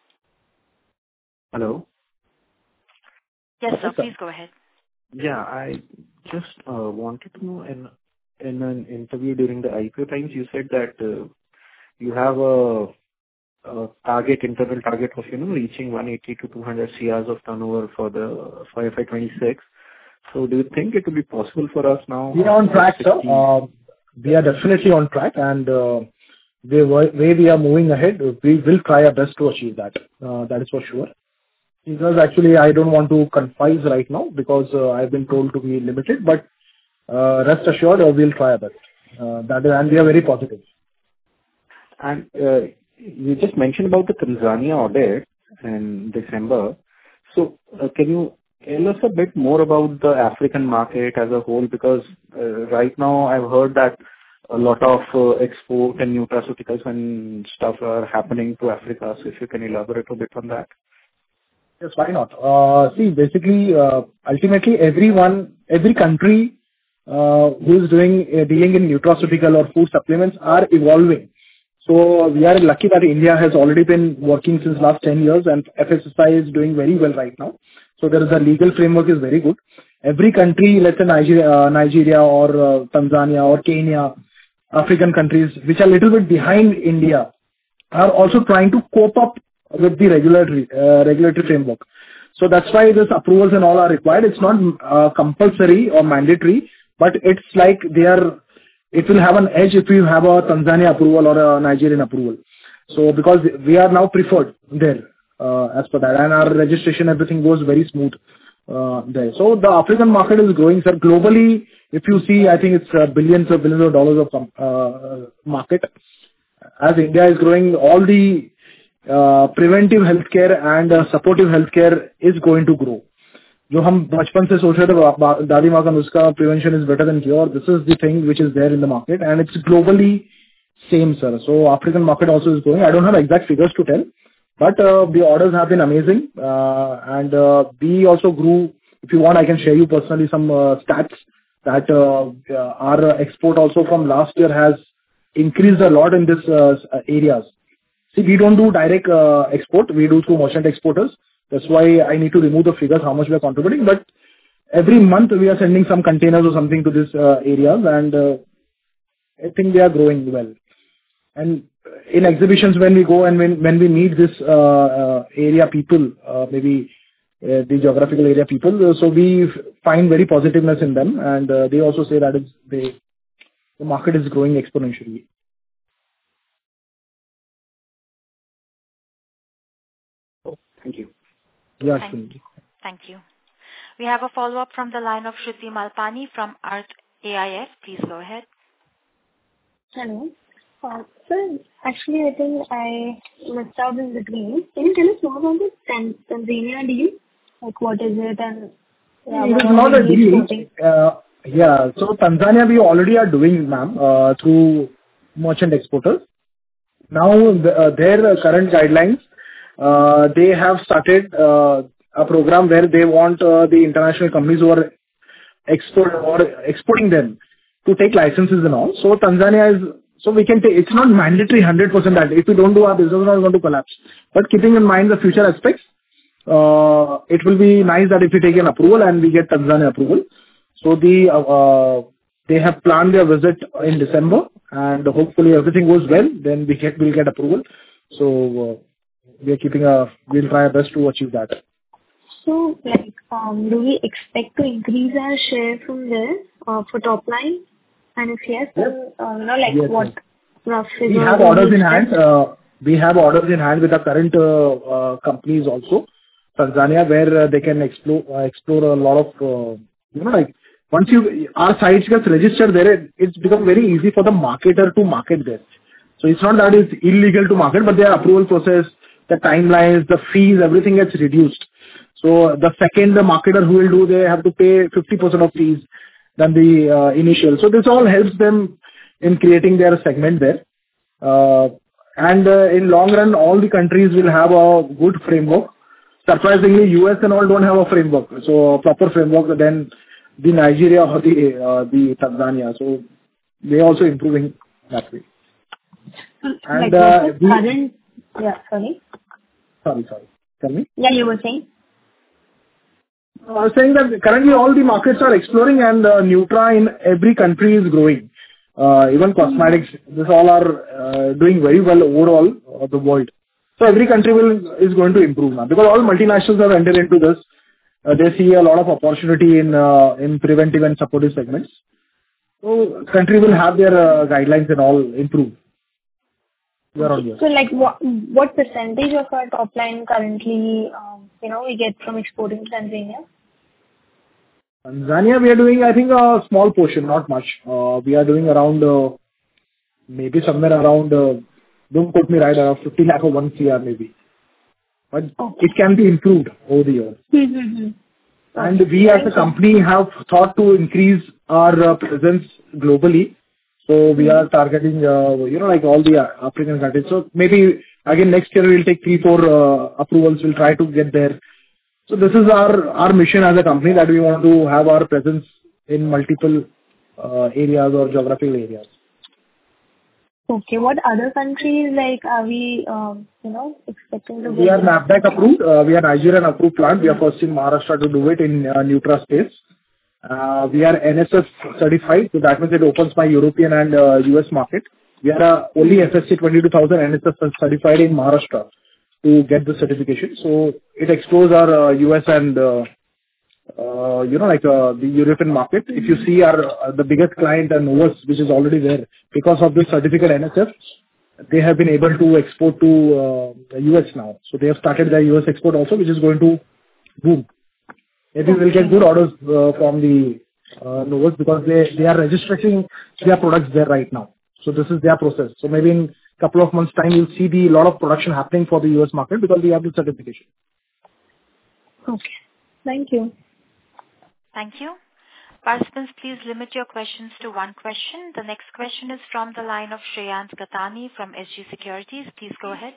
Hello. Yes, sir. Please go ahead. Yeah, I just wanted to know, in an interview during the IPO times, you said that you have a internal target of reaching 180 to 200 CRs of turnover for FY26. So do you think it will be possible for us now? We are on track, sir. We are definitely on track, and the way we are moving ahead, we will try our best to achieve that. That is for sure. Because actually, I don't want to confide right now because I've been told to be limited, but rest assured, we'll try our best. And we are very positive. And you just mentioned about the Tanzania audit in December. So can you tell us a bit more about the African market as a whole? Because right now I've heard that a lot of export and nutraceuticals and stuff are happening to Africa. So if you can elaborate a bit on that. Yes, why not? See, basically, ultimately, every country who is dealing in nutraceutical or food supplements are evolving. So we are lucky that India has already been working since last 10 years, and FSSAI is doing very well right now. So there is a legal framework is very good. Every country, let's say Nigeria or Tanzania or Kenya, African countries which are a little bit behind India, are also trying to cope up with the regulatory framework. So that's why these approvals and all are required. It's not compulsory or mandatory, but it's like it will have an edge if you have a Tanzania approval or a Nigerian approval. So because we are now preferred there as per that, and our registration, everything goes very smooth there. So the African market is growing, sir. Globally, if you see, I think it's billions of dollars of market. As India is growing, all the preventive healthcare and supportive healthcare is going to grow. जो हम बचपन से सोच रहे थे दादी माँ का नुस्खा prevention is better than cure. This is the thing which is there in the market, and it's globally same, sir. So African market also is growing. I don't have exact figures to tell, but the orders have been amazing, and we also grew. If you want, I can share you personally some stats that our export also from last year has increased a lot in this areas. See, we don't do direct export. We do through merchant exporters. That's why I need to remove the figures, how much we are contributing. But every month we are sending some containers or something to these areas, and I think they are growing well. And in exhibitions when we go and when we meet this area people, maybe the geographical area people, so we find very positiveness in them, and they also say that the market is growing exponentially. Thank you. Yeah, Thank you. We have a follow-up from the line of Shruti Malpani from Arth AIF. Please go ahead. Hello. Sir, actually, I think I missed out in between. Can you tell us more about the Tanzania deal? Like, what is it? And it is not a deal. So Tanzania we already are doing, ma'am, through merchant exporters. Now their current guidelines. They have started a program where they want the international companies who are exporting them to take licenses and all. So Tanzania is, so we can take, it's not mandatory 100% that if we don't do our business, we're not going to collapse. But keeping in mind the future aspects, it will be nice that if we take an approval and we get Tanzania approval. So they have planned their visit in December, and hopefully everything goes well, then we'll get approval. So we'll try our best to achieve that. So, like, do we expect to increase our share from there for top line? And if yes, then, what rough figure? We have orders in hand. We have orders in hand with the current companies also, Tanzania, where they can explore a lot of, like, once our sites gets registered there, it's become very easy for the marketer to market there. So it's not that it's illegal to market, but their approval process, the timelines, the fees, everything gets reduced. So the second the marketer who will do, they have to pay 50% of fees than the initial. So this all helps them in creating their segment there. And in long run, all the countries will have a good framework. Surprisingly, US and all don't have a framework. So a proper framework than the Nigeria or the Tanzania. So they also improving that way. And sorry. Sorry. Tell me. Yeah, you were saying? I was saying that currently all the markets are exploring, and Nutra in every country is growing. Even cosmetics, this all are doing very well overall the world. So every country is going to improve now because all multinationals have entered into this. They see a lot of opportunity in preventive and supportive segments. So country will have their guidelines and all improve. So, like, what percentage of our top line currently, we get from exporting to Tanzania? Tanzania, we are doing, I think, a small portion, not much. We are doing around, maybe somewhere around, don't quote me right, around 50 lakh or 1 CR maybe. But it can be improved over the years. And we as a company have thought to increase our presence globally. So we are targeting, like all the African countries. So maybe again next year we'll take 3-4 approvals. We'll try to get there. So this is our mission as a company, that we want to have our presence in multiple areas or geographical areas. Okay. What other countries are we, expecting to? We are NAFDAC approved. We are Nigerian approved plant. We are first in Maharashtra to do it in Nutra space. We are NSF certified, so that means it opens my European and US market. We are only FSC 22000 NSF certified in Maharashtra to get the certification. So it explores our US and the European market. If you see the biggest client, Novus, which is already there, because of this certificate NSF, they have been able to export to the US now. So they have started their US export also, which is going to boom. Maybe we'll get good orders from the Novus, because they are registering their products there right now. So this is their process. So maybe in a couple of months' time, you'll see a lot of production happening for the US market, because we have the certification. Okay. Thank you. Thank you. Participants, please limit your questions to one question. The next question is from the line of Shreyans Gathani from SG Securities. Please go ahead.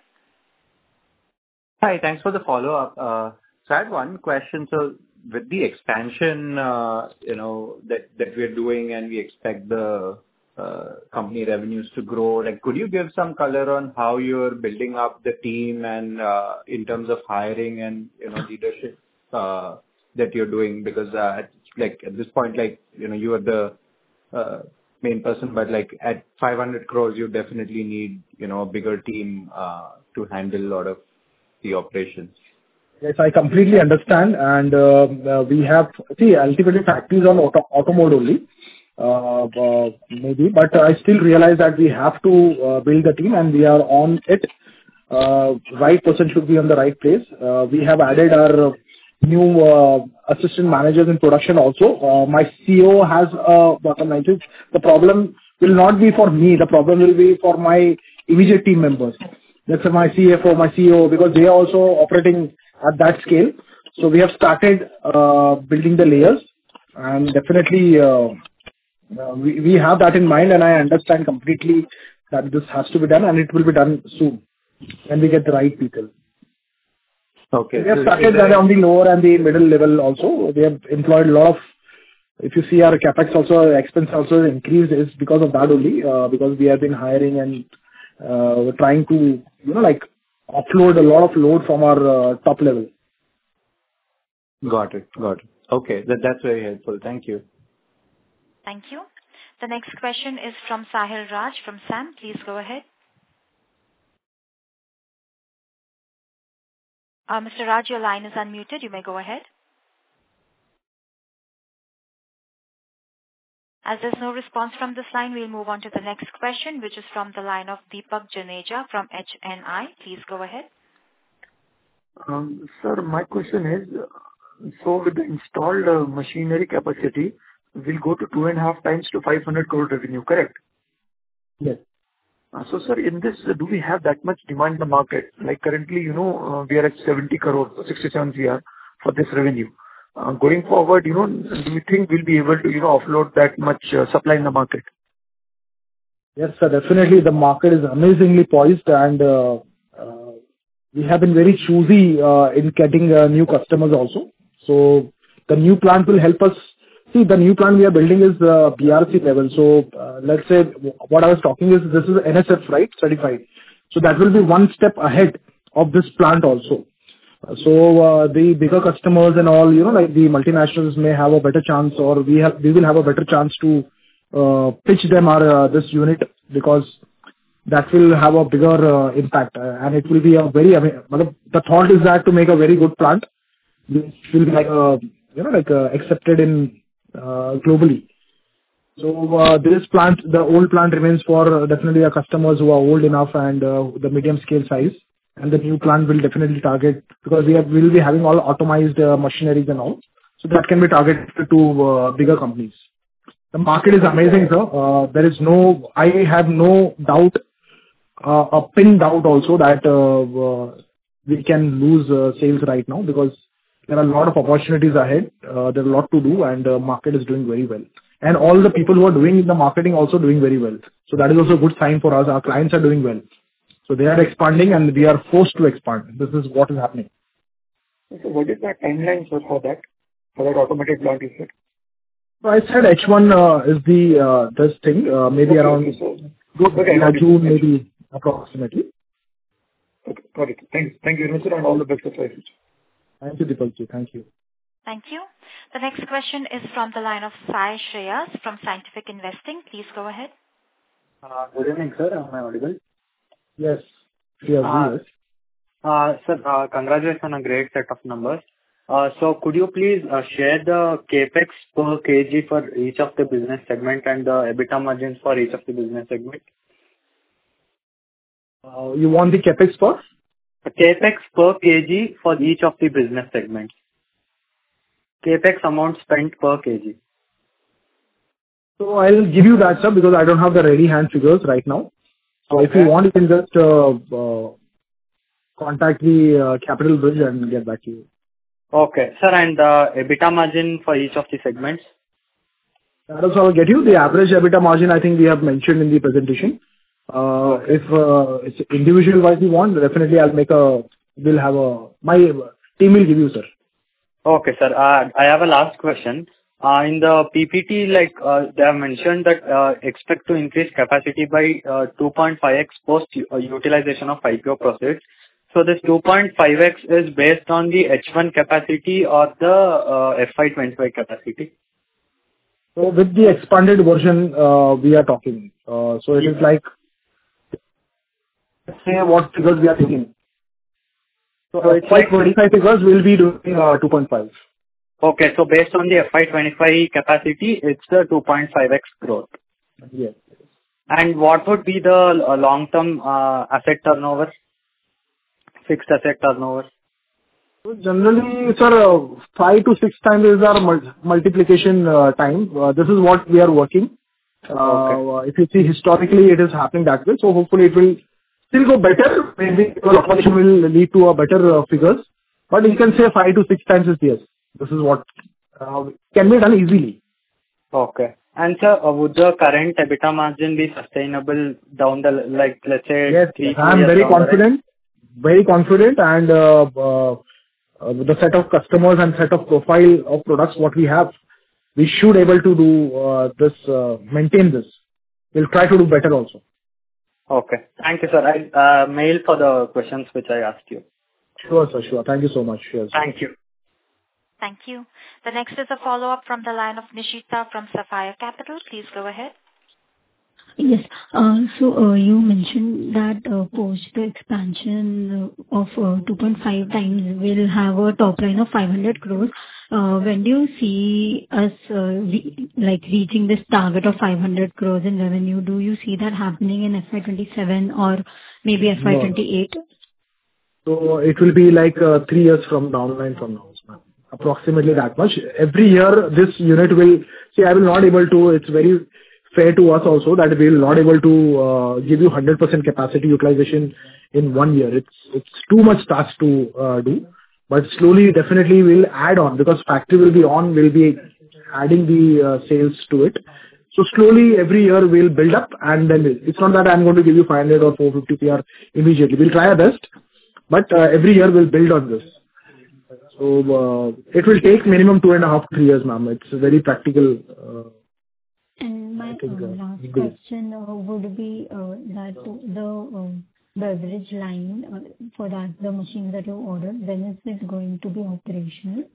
Hi, thanks for the follow-up. So I had one question. So with the expansion, that we're doing, and we expect the company revenues to grow, could you give some color on how you're building up the team and in terms of hiring and leadership that you're doing? Because at this point, you are the main person, but at 500 crores, you definitely need a bigger team to handle a lot of the operations. Yes, I completely understand. And we have, ultimately factories on auto mode only, maybe, but I still realize that we have to build the team, and we are on it. Right person should be on the right place. We have added our new assistant managers in production also. My CEO has bottom line. The problem will not be for me. The problem will be for my immediate team members. That's my CFO, my CEO, because they are also operating at that scale. So we have started building the layers, and definitely we have that in mind, and I understand completely that this has to be done, and it will be done soon when we get the right people. Okay. We have started that on the lower and the middle level also. We have employed a lot of, if you see our capex also, expense also increased is because of that only, because we have been hiring and we're trying to, offload a lot of load from our top level. Got it. Okay, that's very helpful. Thank you. Thank you. The next question is from Sahil Raj from SAM. Please go ahead. Mr. Raj, your line is unmuted. You may go ahead. As there's no response from this line, we'll move on to the next question, which is from the line of Deepak Janeja from HNI. Please go ahead. Sir, my question is, so with the installed machinery capacity, we'll go to 2.5 times to 500 crore revenue, correct? Yes. So, sir, in this, do we have that much demand in the market? Currently, we are at 70 crore, 67 CR for this revenue. Going forward, do you think we'll be able to, offload that much supply in the market? Yes, sir, definitely. The market is amazingly poised, and we have been very choosy in getting new customers also. So the new plant will help us. See, the new plant we are building is BRC level. So let's say what I was talking is, this is NSF, right? Certified. So that will be one step ahead of this plant also. So the bigger customers and all, the multinationals may have a better chance, or we will have a better chance to pitch them this unit, because that will have a bigger impact, and it will be a very, the thought is that to make a very good plant, which will be accepted in globally. So this plant, the old plant remains for definitely our customers who are old enough and the medium scale size, and the new plant will definitely target, because we'll be having all automized machineries and all, so that can be targeted to bigger companies. The market is amazing, sir. I have no doubt, a pin doubt also, that we can lose sales right now, because There are a lot of opportunities ahead. There are a lot to do, and the market is doing very well. And all the people who are doing the marketing also doing very well. So that is also a good sign for us. Our clients are doing well. So they are expanding, and we are forced to expand. This is what is happening. So what is the timeline, sir, for that automated plant you said? So I said H1 is this thing, maybe around June, maybe approximately. Okay, got it. Thank you very much, sir, and all the best for future. Thank you, Deepalji. Thank you. Thank you. The next question is from the line of Sai Shreyas from Scientific Investing. Please go ahead. Good evening, sir. Am I audible? Yes. Yes. Sir, congratulations on a great set of numbers. So could you please share the CapEx per kg for each of the business segment and the EBITDA margins for each of the business segment? You want the CapEx for? CapEx per kg for each of the business segments. CapEx amount spent per kg. So I'll give you that, sir, because I don't have the ready hand figures right now. So if you want, you can just contact the Capital Bridge and get back to you. Okay, sir, and EBITDA margin for each of the segments? That also I'll get you. The average EBITDA margin, I think we have mentioned in the presentation. If it's individual wise you want, definitely my team will give you, sir. Okay, sir. I have a last question. In the PPT, they have mentioned that expect to increase capacity by 2.5x post utilization of IPO proceeds. So this 2.5x is based on the H1 capacity or the FY25 capacity? So with the expanded version, we are talking. So it is like, let's say what figures we are taking. So it's like 25 figures will be doing 2.5. Okay, so based on the FY25 capacity, it's the 2.5x growth. Yes. And what would be the long-term asset turnover, fixed asset turnover? So generally, sir, 5 to 6 times is our multiplication time. This is what we are working. If you see historically, it is happening that way. So hopefully it will still go better. Maybe the operation will lead to a better figures. But you can say 5 to 6 times is yes. This is what can be done easily. Okay. And sir, would the current EBITDA margin be sustainable down the, let's say, yes, 3 years? I am very confident. Very confident, and with the set of customers and set of profile of products what we have, we should able to do this, maintain this. We'll try to do better also. Okay. Thank you, sir. I'll mail for the questions which I asked you. Sure, sir. Sure. Thank you so much. Yes. Thank you. Thank you. The next is a follow-up from the line of Nishita from Sapphire Capital. Please go ahead. Yes. So you mentioned that post the expansion of 2.5 times, we'll have a top line of 500 crores. When do you see us reaching this target of 500 crores in revenue? Do you see that happening in FY27 or maybe FY28? So it will be like 3 years from down line from now. Approximately that much. Every year this unit will... See, I will not able to... It's very fair to us also that we will not able to give you 100% capacity utilization in 1 year. It's too much task to do. But slowly, definitely we'll add on, because factory will be on, we'll be adding the sales to it. So slowly, every year we'll build up, and then it's not that I'm going to give you 500 or 450 PR immediately. We'll try our best, but every year we'll build on this. So it will take minimum 2.5 to 3 years, ma'am. It's very practical. And my last question would be that the beverage line for that, the machines that you ordered, when is this going to be operational?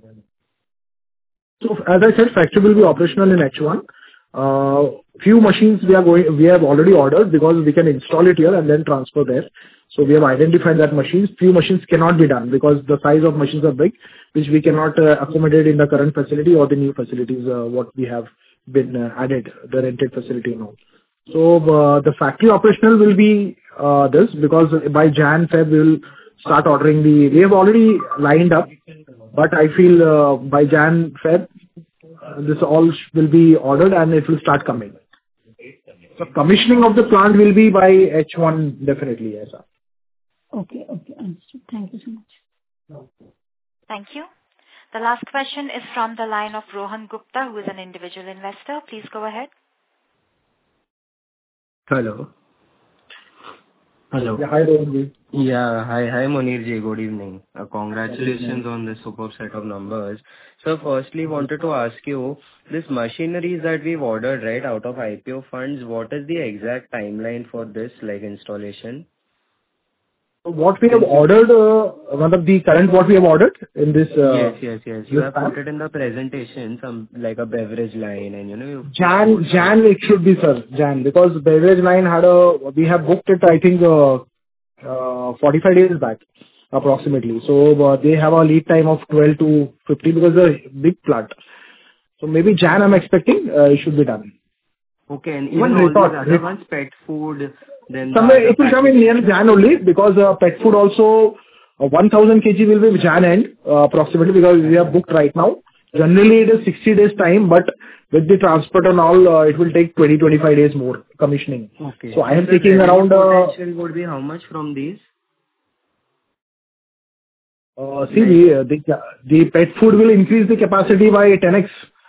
So as I said, factory will be operational in H1. Few machines we have already ordered, because we can install it here and then transfer there. So we have identified that few machines cannot be done because the size of machines are big, which we cannot accommodate in the current facility or the new facilities what we have been added, the rented facility and all. So the factory operational will be this, because by Jan, Feb we will start ordering we have already lined up, but I feel by Jan, Feb this all will be ordered and it will start coming. So commissioning of the plant will be by H1 definitely, yes, sir. Okay, understood. Thank you so much. Thank you. The last question is from the line of Rohan Gupta, who is an individual investor. Please go ahead. Hello. Hello. Yeah, hi, Rohan. Yeah. Hi, Munir ji. Good evening. Congratulations on this superb set of numbers. So firstly, wanted to ask you, this machineries that we've ordered, right, out of IPO funds, what is the exact timeline for this, like, installation? What we have ordered, one of the current what we have ordered in this. Yes. You have put it in the presentation, some like a beverage line, and Jan it should be, sir. Jan, because beverage line we have booked it, I think, 45 days back, approximately. So they have a lead time of 12 to 15 because it's a big plant. So maybe Jan I'm expecting it should be done. Okay, and even all these other ones, pet food, then somewhere it will come in near Jan only, because pet food also 1000 kg will be Jan end approximately, because we have booked right now. Generally it is 60 days time, but with the transport and all it will take 20-25 days more commissioning. Okay. So I am taking around potential would be how much from these? The pet food will increase the capacity by 10x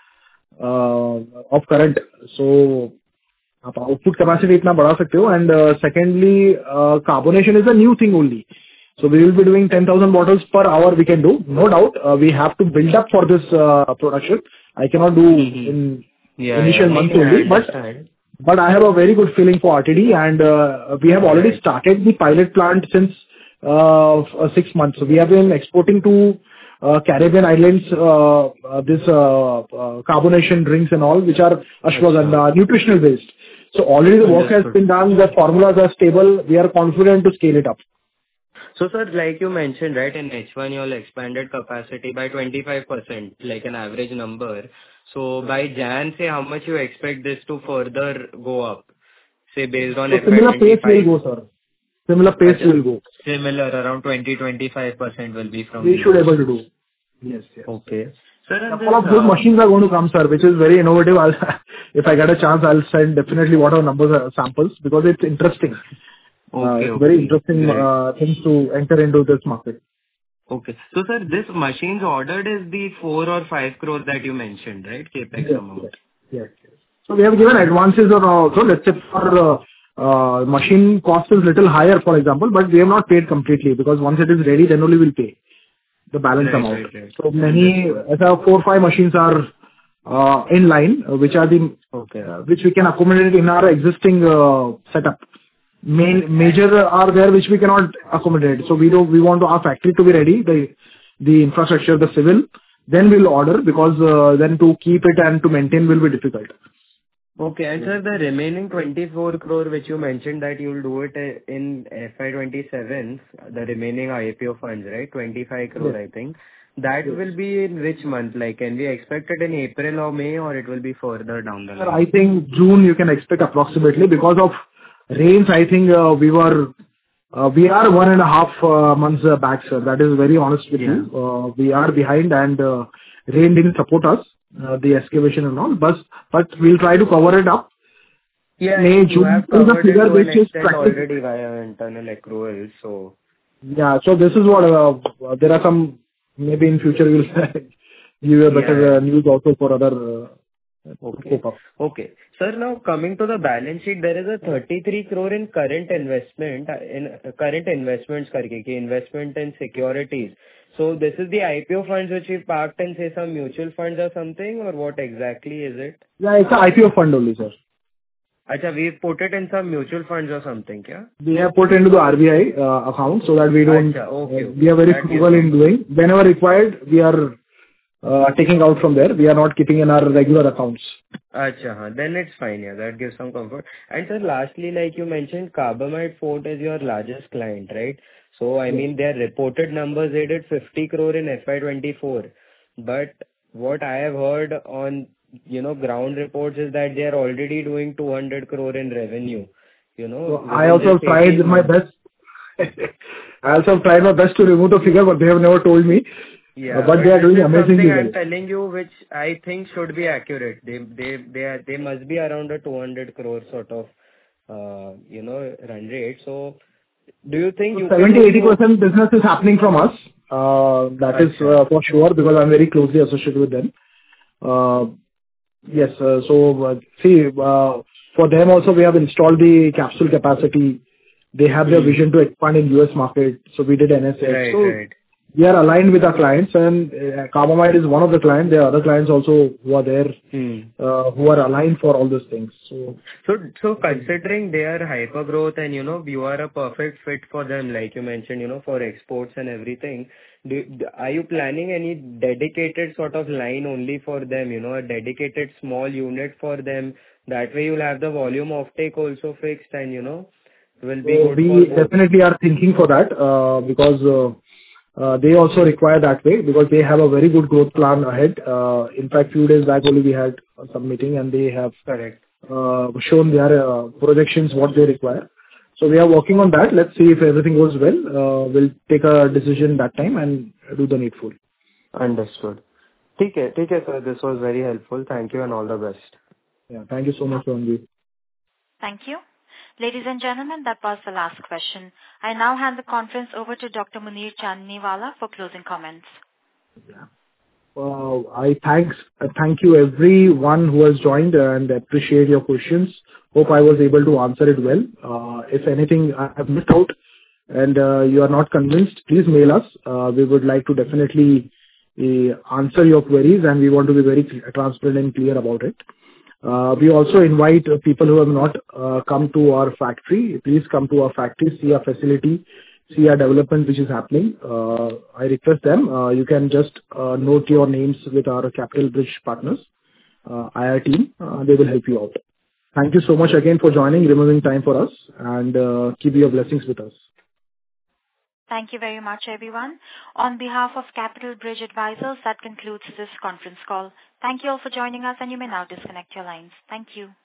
of current. So output capacity itna बढ़ा सकते हो. And secondly, carbonation is a new thing only. So we will be doing 10,000 bottles per hour we can do. No doubt, we have to build up for this production. I cannot do in initial months only, but I have a very good feeling for RTD, and we have already started the pilot plant since 6 months. So we have been exporting to Caribbean islands this carbonation drinks and all, which are ashwagandha, nutritional based. So already the work has been done, the formulas are stable, we are confident to scale it up. So sir, like you mentioned, right, in H1 you all expanded capacity by 25%, like an average number. So by Jan, say how much you expect this to further go up, say based on FY25? Similar pace will go, sir. Similar pace will go. Similar, around 20-25% will be from. We should able to do. Yes. Okay. Sir, a couple of good machines are going to come, sir, which is very innovative. If I get a chance, I'll send definitely what our numbers are, samples, because it's interesting. It's very interesting things to enter into this market. Okay. So, sir, this machines ordered is the 4 or 5 crore that you mentioned, right? Capex amount. Yes. So we have given advances on also. Let's say for machine cost is little higher, for example, but we have not paid completely, because once it is ready, then only we'll pay the balance amount. Right. So many, as 4 or 5 machines are in line, which are the which we can accommodate in our existing setup. Major are there which we cannot accommodate. So we want our factory to be ready, the infrastructure, the civil, then we'll order, because then to keep it and to maintain will be difficult. Okay, and sir, the remaining 24 crore which you mentioned that you'll do it in FY27, the remaining IPO funds, right? 25 crore, I think. That will be in which month? Like, can we expect it in April or May, or it will be further down the line? I think June you can expect approximately, because of rains. I think we are 1.5 months back, sir. That is very honest with you. We are behind, and rain didn't support us, the excavation and all. But we'll try to cover it up. Yeah, May, June have is the figure which is already via internal accruals. So yeah, so this is what there are some, maybe in future we'll give you a better news also for other. Okay. Sir, now coming to the balance sheet, there is a 33 crore in current investment, investment in securities. So this is the IPO funds which we parked in, say, some mutual funds or something, or what exactly is it? Yeah, it's an IPO fund only, sir. Acha, we put it in some mutual funds or something, yeah? We have put into the RBI account, so that we don't, we are very frugal in doing. Whenever required, we are taking out from there. We are not keeping in our regular accounts. Acha, then it's fine. Yeah, that gives some comfort. And sir, lastly, like you mentioned, Carbamide Fort is your largest client, right? So I mean, their reported numbers, they did 50 crore in FY24. But what I have heard on ground reports is that they are already doing 200 crore in revenue. So I also tried my best. I also tried my best to remove the figure, but they have never told me. Yeah, but they are doing amazing. I'm telling you, which I think should be accurate. They must be around a 200 crore sort of run rate. So do you think 70-80% business is happening from us, That is for sure, because I'm very closely associated with them. Yes, see, for them also, we have installed the capsule capacity. They have their vision to expand in U.S. market, so we did NSX. Right. We are aligned with our clients, and Carbamide is one of the clients. There are other clients also who are there, who are aligned for all those things. So considering their hyper growth and, you are a perfect fit for them, like you mentioned, for exports and everything, are you planning any dedicated sort of line only for them, a dedicated small unit for them? That way you'll have the volume offtake also fixed and, will be good we for both. definitely are thinking for that, because they also require that way, because they have a very good growth plan ahead. In fact, few days back only we had some meeting, and they have shown their projections, what they require. So we are working on that. Let's see if everything goes well. We'll take a decision that time and do the needful. Understood. Okay, sir. This was very helpful. Thank you and all the best. Yeah, thank you so much, Ranveer. Thank you. Ladies and gentlemen, that was the last question. I now hand the conference over to Dr. Munir Chandniwala for closing comments. I thank you everyone who has joined, and appreciate your questions. Hope I was able to answer it well. If anything I have missed out and you are not convinced, please mail us. We would like to definitely answer your queries, and we want to be very transparent and clear about it. We also invite people who have not come to our factory. Please come to our factory, see our facility, see our development which is happening. I request them. You can just note your names with our Capital Bridge partners, IR team. They will help you out. Thank you so much again for joining, removing time for us, and keep your blessings with us. Thank you very much, everyone. On behalf of Capital Bridge Advisors, that concludes this conference call. Thank you all for joining us, and you may now disconnect your lines. Thank you.